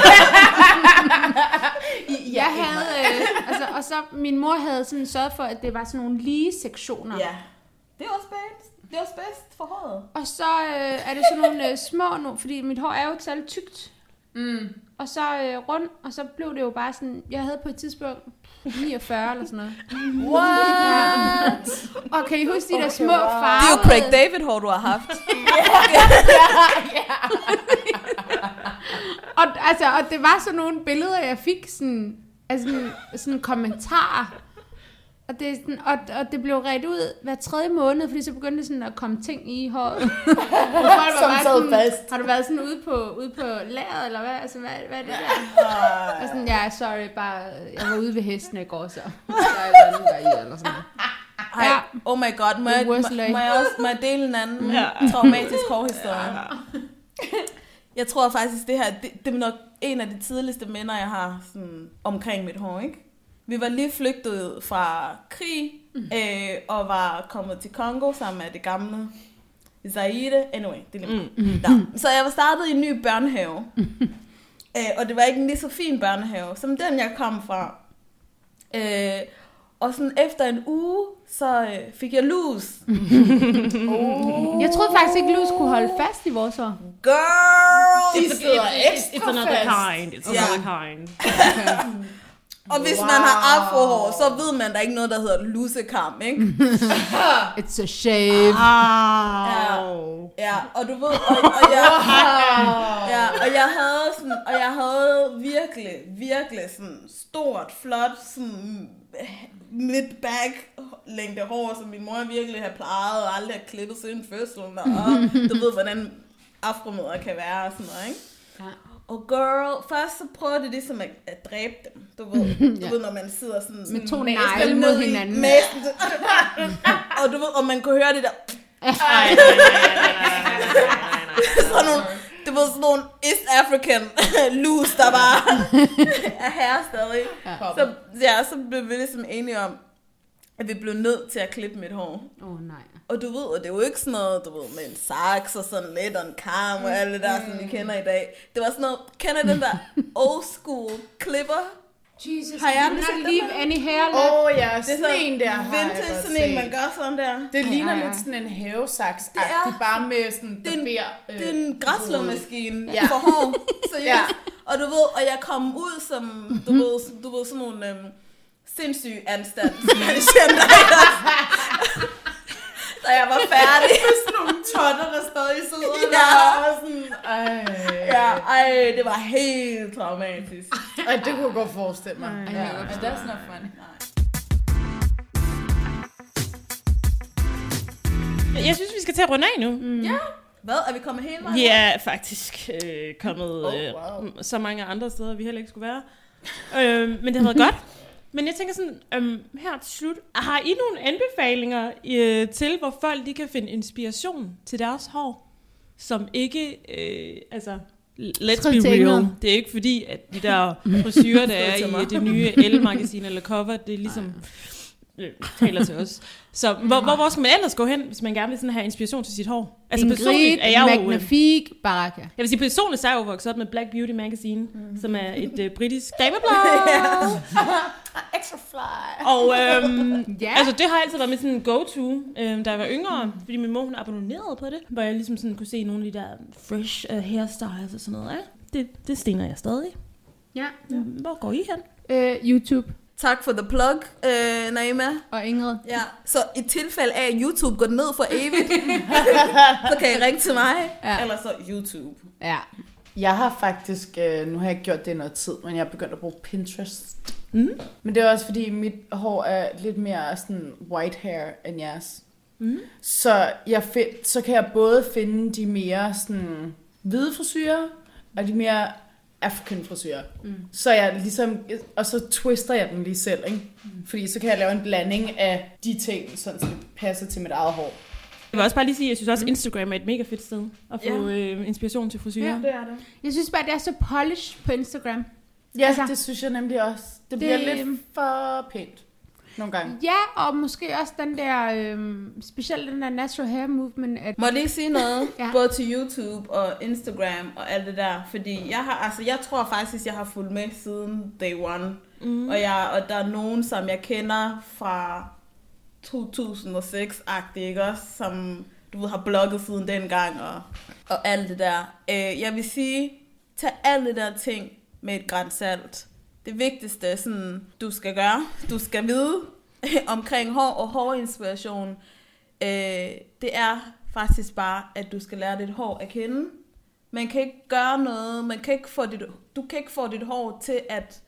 Jeg havde, altså, og så min mor havde sådan sørget for, at det var sådan nogle lige sektioner. Ja. Det er også bedst. Det er også bedst for håret. Og så er det sådan nogle små, fordi mit hår er jo ikke særlig tykt. Og så rundt, og så blev det jo bare sådan, jeg havde på et tidspunkt 49 eller sådan noget. What? Og kan I huske de der små farver? Det er jo Craig David hår, du har haft. Og det var sådan nogle billeder, jeg fik sådan, altså sådan kommentarer. Og det, sådan, og det blev redt ud hver 3. måned, fordi så begyndte det sådan at komme ting i håret. Som sad fast. Har du været sådan ude på lageret, eller hvad? Altså, hvad er det der? Og sådan, ja, sorry, bare, jeg var ude ved hestene i går, så der er et eller andet der i, eller sådan noget. Ja. Oh my god, må jeg dele en anden traumatisk hårhistorie? Jeg tror faktisk, det her, det er nok en af de tidligste minder, jeg har sådan, omkring mit hår, ikke? Vi var lige flygtet fra krig, og var kommet til Kongo sammen med det gamle Zaire. Anyway, det er lige Så jeg var startet i en ny børnehave. Og det var ikke en lige så fin børnehave, som den jeg kom fra. Og sådan efter en uge, så fik jeg lus. Jeg troede faktisk ikke, lus kunne holde fast i vores hår. Girl! De sidder ekstra It's another fast. kind. It's another kind. Og hvis man har afrohår, så ved man, der er ikke noget, der hedder lusekam, ikke? It's a shave. Ja, og du ved, og jeg havde virkelig sådan stort, flot, sådan mid-back længde hår, som min mor virkelig har plejet, og aldrig har klippet siden fødslen, og du ved, hvordan afromøder kan være, og sådan noget, ikke? Ja. Og girl, først så prøver det ligesom at dræbe dem, du ved, når man sidder sådan med to negle mod hinanden. Og du ved, og man kunne høre det der. Sådan nogle, det var sådan nogle East African loose, der bare er her stadig. Så blev vi ligesom enige om, at vi blev nødt til at klippe mit hår. Nej. Og du ved, og det er jo ikke sådan noget, du ved, med en saks og sådan lidt, og en kam og alt det der, som vi kender i dag. Det var sådan noget, kender den der old school klipper? Jesus, har jeg not leave any hair ja, left? Det er sådan en der vintage, sådan en, man gør sådan der. Det ligner lidt sådan en havesaks-agtig, bare med sådan barber. Det er en græsslåmaskine for hår, seriøst. Og du ved, og jeg kom ud som, du ved sådan nogle sindssyge anstaltsmeditioner. Da jeg var færdig. Sådan nogle totter, der stadig sidder der. Og sådan, det var helt traumatisk. Det kunne jeg godt forestille mig. That's not funny. Jeg synes, vi skal til at runde af nu. Ja. Hvad? Er vi kommet hele vejen? Vi er faktisk kommet så mange andre steder, vi heller ikke skulle være. Men det har været godt. Men jeg tænker sådan, her til slut, har I nogle anbefalinger til, hvor folk de kan finde inspiration til deres hår, som ikke, let's be real. Det er ikke fordi, at de der frisyrer, der er i det nye Elle-magasin eller Cover, det er ligesom taler til os. Så hvor skal man ellers gå hen, hvis man gerne vil sådan have inspiration til sit hår? Altså personligt er jeg jo... Magnifique Baraka. Jeg vil sige, personligt så er jeg jo vokset op med Black Beauty Magazine, som er et britisk dameblad. Extra fly. Og altså det har altid været med sådan en go-to, da jeg var yngre, fordi min mor hun abonnerede på det, hvor jeg ligesom sådan kunne se nogle af de der fresh hairstyles og sådan noget. Ja? Det stener jeg stadig. Ja. Hvor går I hen? YouTube. Tak for the plug, Naima. Og Ingrid. Ja, så i tilfælde af, at YouTube går ned for evigt, så kan I ringe til mig, eller så YouTube. Ja. Jeg har faktisk, nu har jeg ikke gjort det i noget tid, men jeg har begyndt at bruge Pinterest. Men det er også fordi, mit hår er lidt mere sådan white hair end jeres. Så så kan jeg både finde de mere sådan hvide frisyrer, og de mere African frisyrer. Så jeg ligesom, og så twister jeg dem lige selv, ikke? Fordi så kan jeg lave en blanding af de ting, sådan så det passer til mit eget hår. Jeg vil også bare lige sige, at jeg synes også, at Instagram er et mega fedt sted at få inspiration til frisyrer. Ja, det er det. Jeg synes bare, det er så polished på Instagram. Ja, altså, det synes jeg nemlig også. Det bliver lidt for pænt nogle gange. Ja, og måske også den der, specielt den der natural hair movement. At... Må jeg lige sige noget? Både til YouTube og Instagram og alt det der. Fordi jeg tror faktisk, jeg har fulgt med siden day one. Og der er nogen, som jeg kender fra 2006-agtigt, ikke også? Som du ved, har blogget siden dengang og alt det der. Jeg vil sige, tag alle de der ting med et gran salt. Det vigtigste, sådan, du skal gøre, du skal vide omkring hår og hårinspiration, det er faktisk bare, at du skal lære dit hår at kende. Man kan ikke gøre noget, du kan ikke få dit hår til at,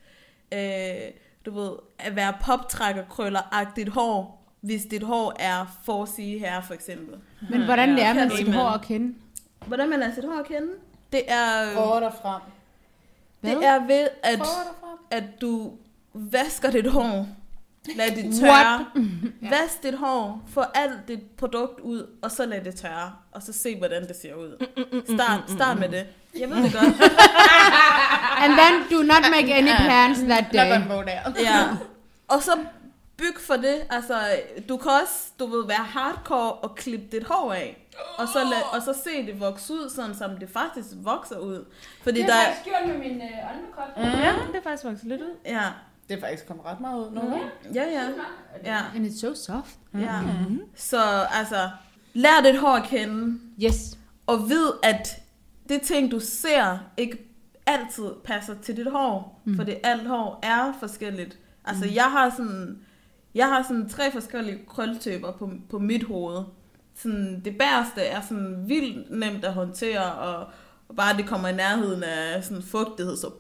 at være poptrækkerkrøller-agtigt hår, hvis dit hår er forsige her, for eksempel. Men hvordan lærer man sit hår at kende? Hvordan man lærer sit hår at kende? Det er... Prøver dig frem. Det er ved, at du vasker dit hår. Lad det tørre. Vask dit hår. Få alt dit produkt ud, og så lad det tørre. Og så se, hvordan det ser ud. Start med det. Jeg ved det godt. And then do not make any plans that day. Ja. Og så byg for det. Altså, du kan også, være hardcore og klippe dit hår af. Og så se det vokse ud, sådan som det faktisk vokser ud. Fordi det har jeg gjort med min undercut. Ja, det er faktisk vokset lidt ud. Ja. Det er faktisk kommet ret meget ud nu. Ja. And it's so soft. Ja. Så altså, lær dit hår at kende. Yes. Og vid, at det ting, du ser, ikke altid passer til dit hår, fordi alt hår er forskelligt. Altså jeg har sådan 3 forskellige krøltyper på mit hoved. Sådan, det bagerste er sådan vildt nemt at håndtere, og bare det kommer i nærheden af sådan fugtighed, så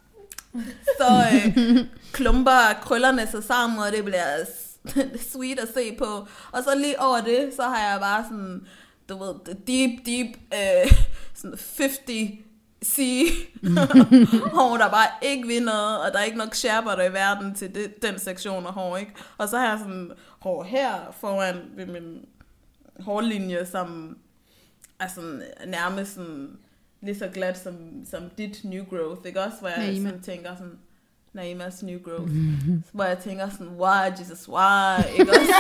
klumper krøllerne sig sammen, og det bliver sweet at se på. Og så lige over det, så har jeg bare sådan, du ved, deep, sådan 50C hår, der bare ikke vil noget, og der er ikke nok sherper der i verden til den sektion af hår, ikke? Og så har jeg sådan hår her foran ved min hårlinje, som er sådan nærmest sådan lige så glat som dit new growth, ikke også? Hvor jeg sådan tænker sådan, Naimas new growth. Hvor jeg tænker sådan, why, Jesus, why, ikke også?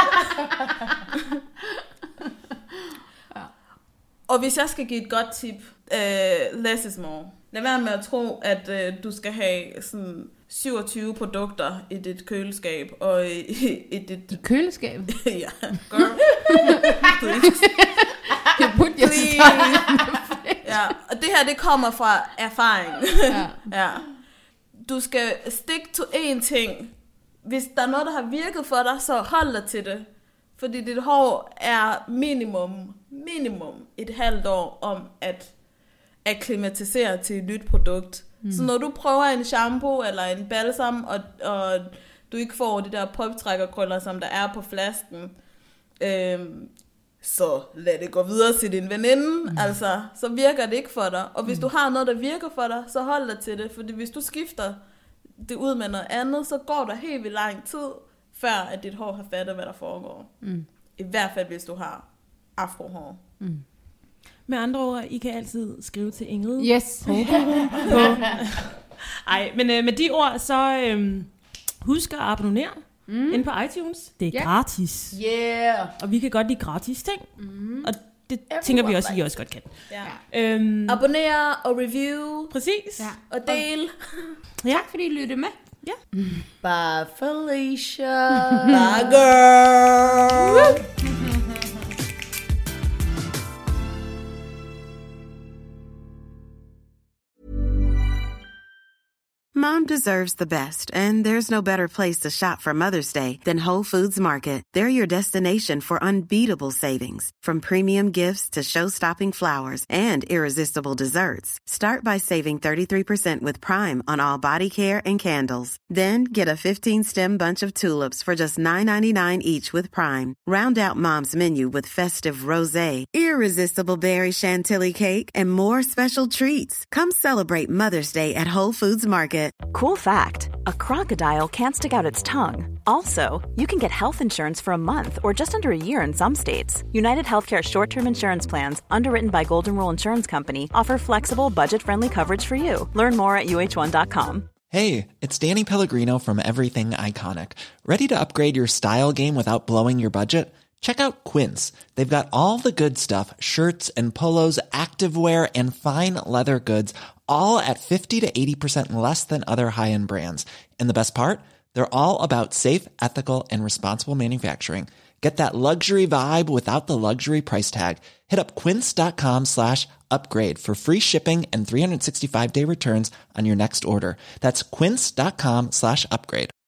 Og hvis jeg skal give et godt tip, less is more. Lad være med at tro, at du skal have sådan 27 produkter i dit køleskab, og i dit... I køleskab? Ja, girl. Please. Please. Ja, og det her, det kommer fra erfaring. Ja. Du skal stick to én ting. Hvis der er noget, der har virket for dig, så hold dig til det. Fordi dit hår er minimum et halvt år om at akklimatisere til et nyt produkt. Så når du prøver en shampoo eller en balsam, og du ikke får de der poptrækkerkrøller, som der er på flasken, så lad det gå videre til din veninde. Altså, så virker det ikke for dig. Og hvis du har noget, der virker for dig, så hold dig til det. Fordi hvis du skifter det ud med noget andet, så går der helt vildt lang tid, før at dit hår har fattet, hvad der foregår. I hvert fald, hvis du har afrohår. Med andre ord, I kan altid skrive til Ingrid. Yes. Ej, men med de ord, så husk at abonnere inde på iTunes. Det er gratis. Yeah. Og vi kan godt lide gratis ting. Og det tænker vi også, I også godt kan. Ja. Abonner og review. Præcis. Og del. Tak fordi I lyttede med. Ja. Bye, Felicia. Bye, girl. Mom deserves the best, and there's no better place to shop for Mother's Day than Whole Foods Market. They're your destination for unbeatable savings, from premium gifts to show-stopping flowers and irresistible desserts. Start by saving 33% with Prime on all body care and candles. Then get a 15-stem bunch of tulips for just $9.99 each with Prime. Round out Mom's menu with festive rosé, irresistible berry chantilly cake, and more special treats. Come celebrate Mother's Day at Whole Foods Market. Cool fact, a crocodile can't stick out its tongue. Also, you can get health insurance for a month or just under a year in some states. United Healthcare short-term insurance plans, underwritten by Golden Rule Insurance Company, offer flexible, budget-friendly coverage for you. Learn more at uh1.com. Hey, it's Danny Pellegrino from Everything Iconic. Ready to upgrade your style game without blowing your budget? Check out Quince. They've got all the good stuff, shirts and polos, activewear, and fine leather goods, all at 50 to 80% less than other high-end brands. And the best part? They're all about safe, ethical, and responsible manufacturing. Get that luxury vibe without the luxury price tag. Hit up quince.com/upgrade for free shipping and 365-day returns on your next order. That's quince.com/upgrade.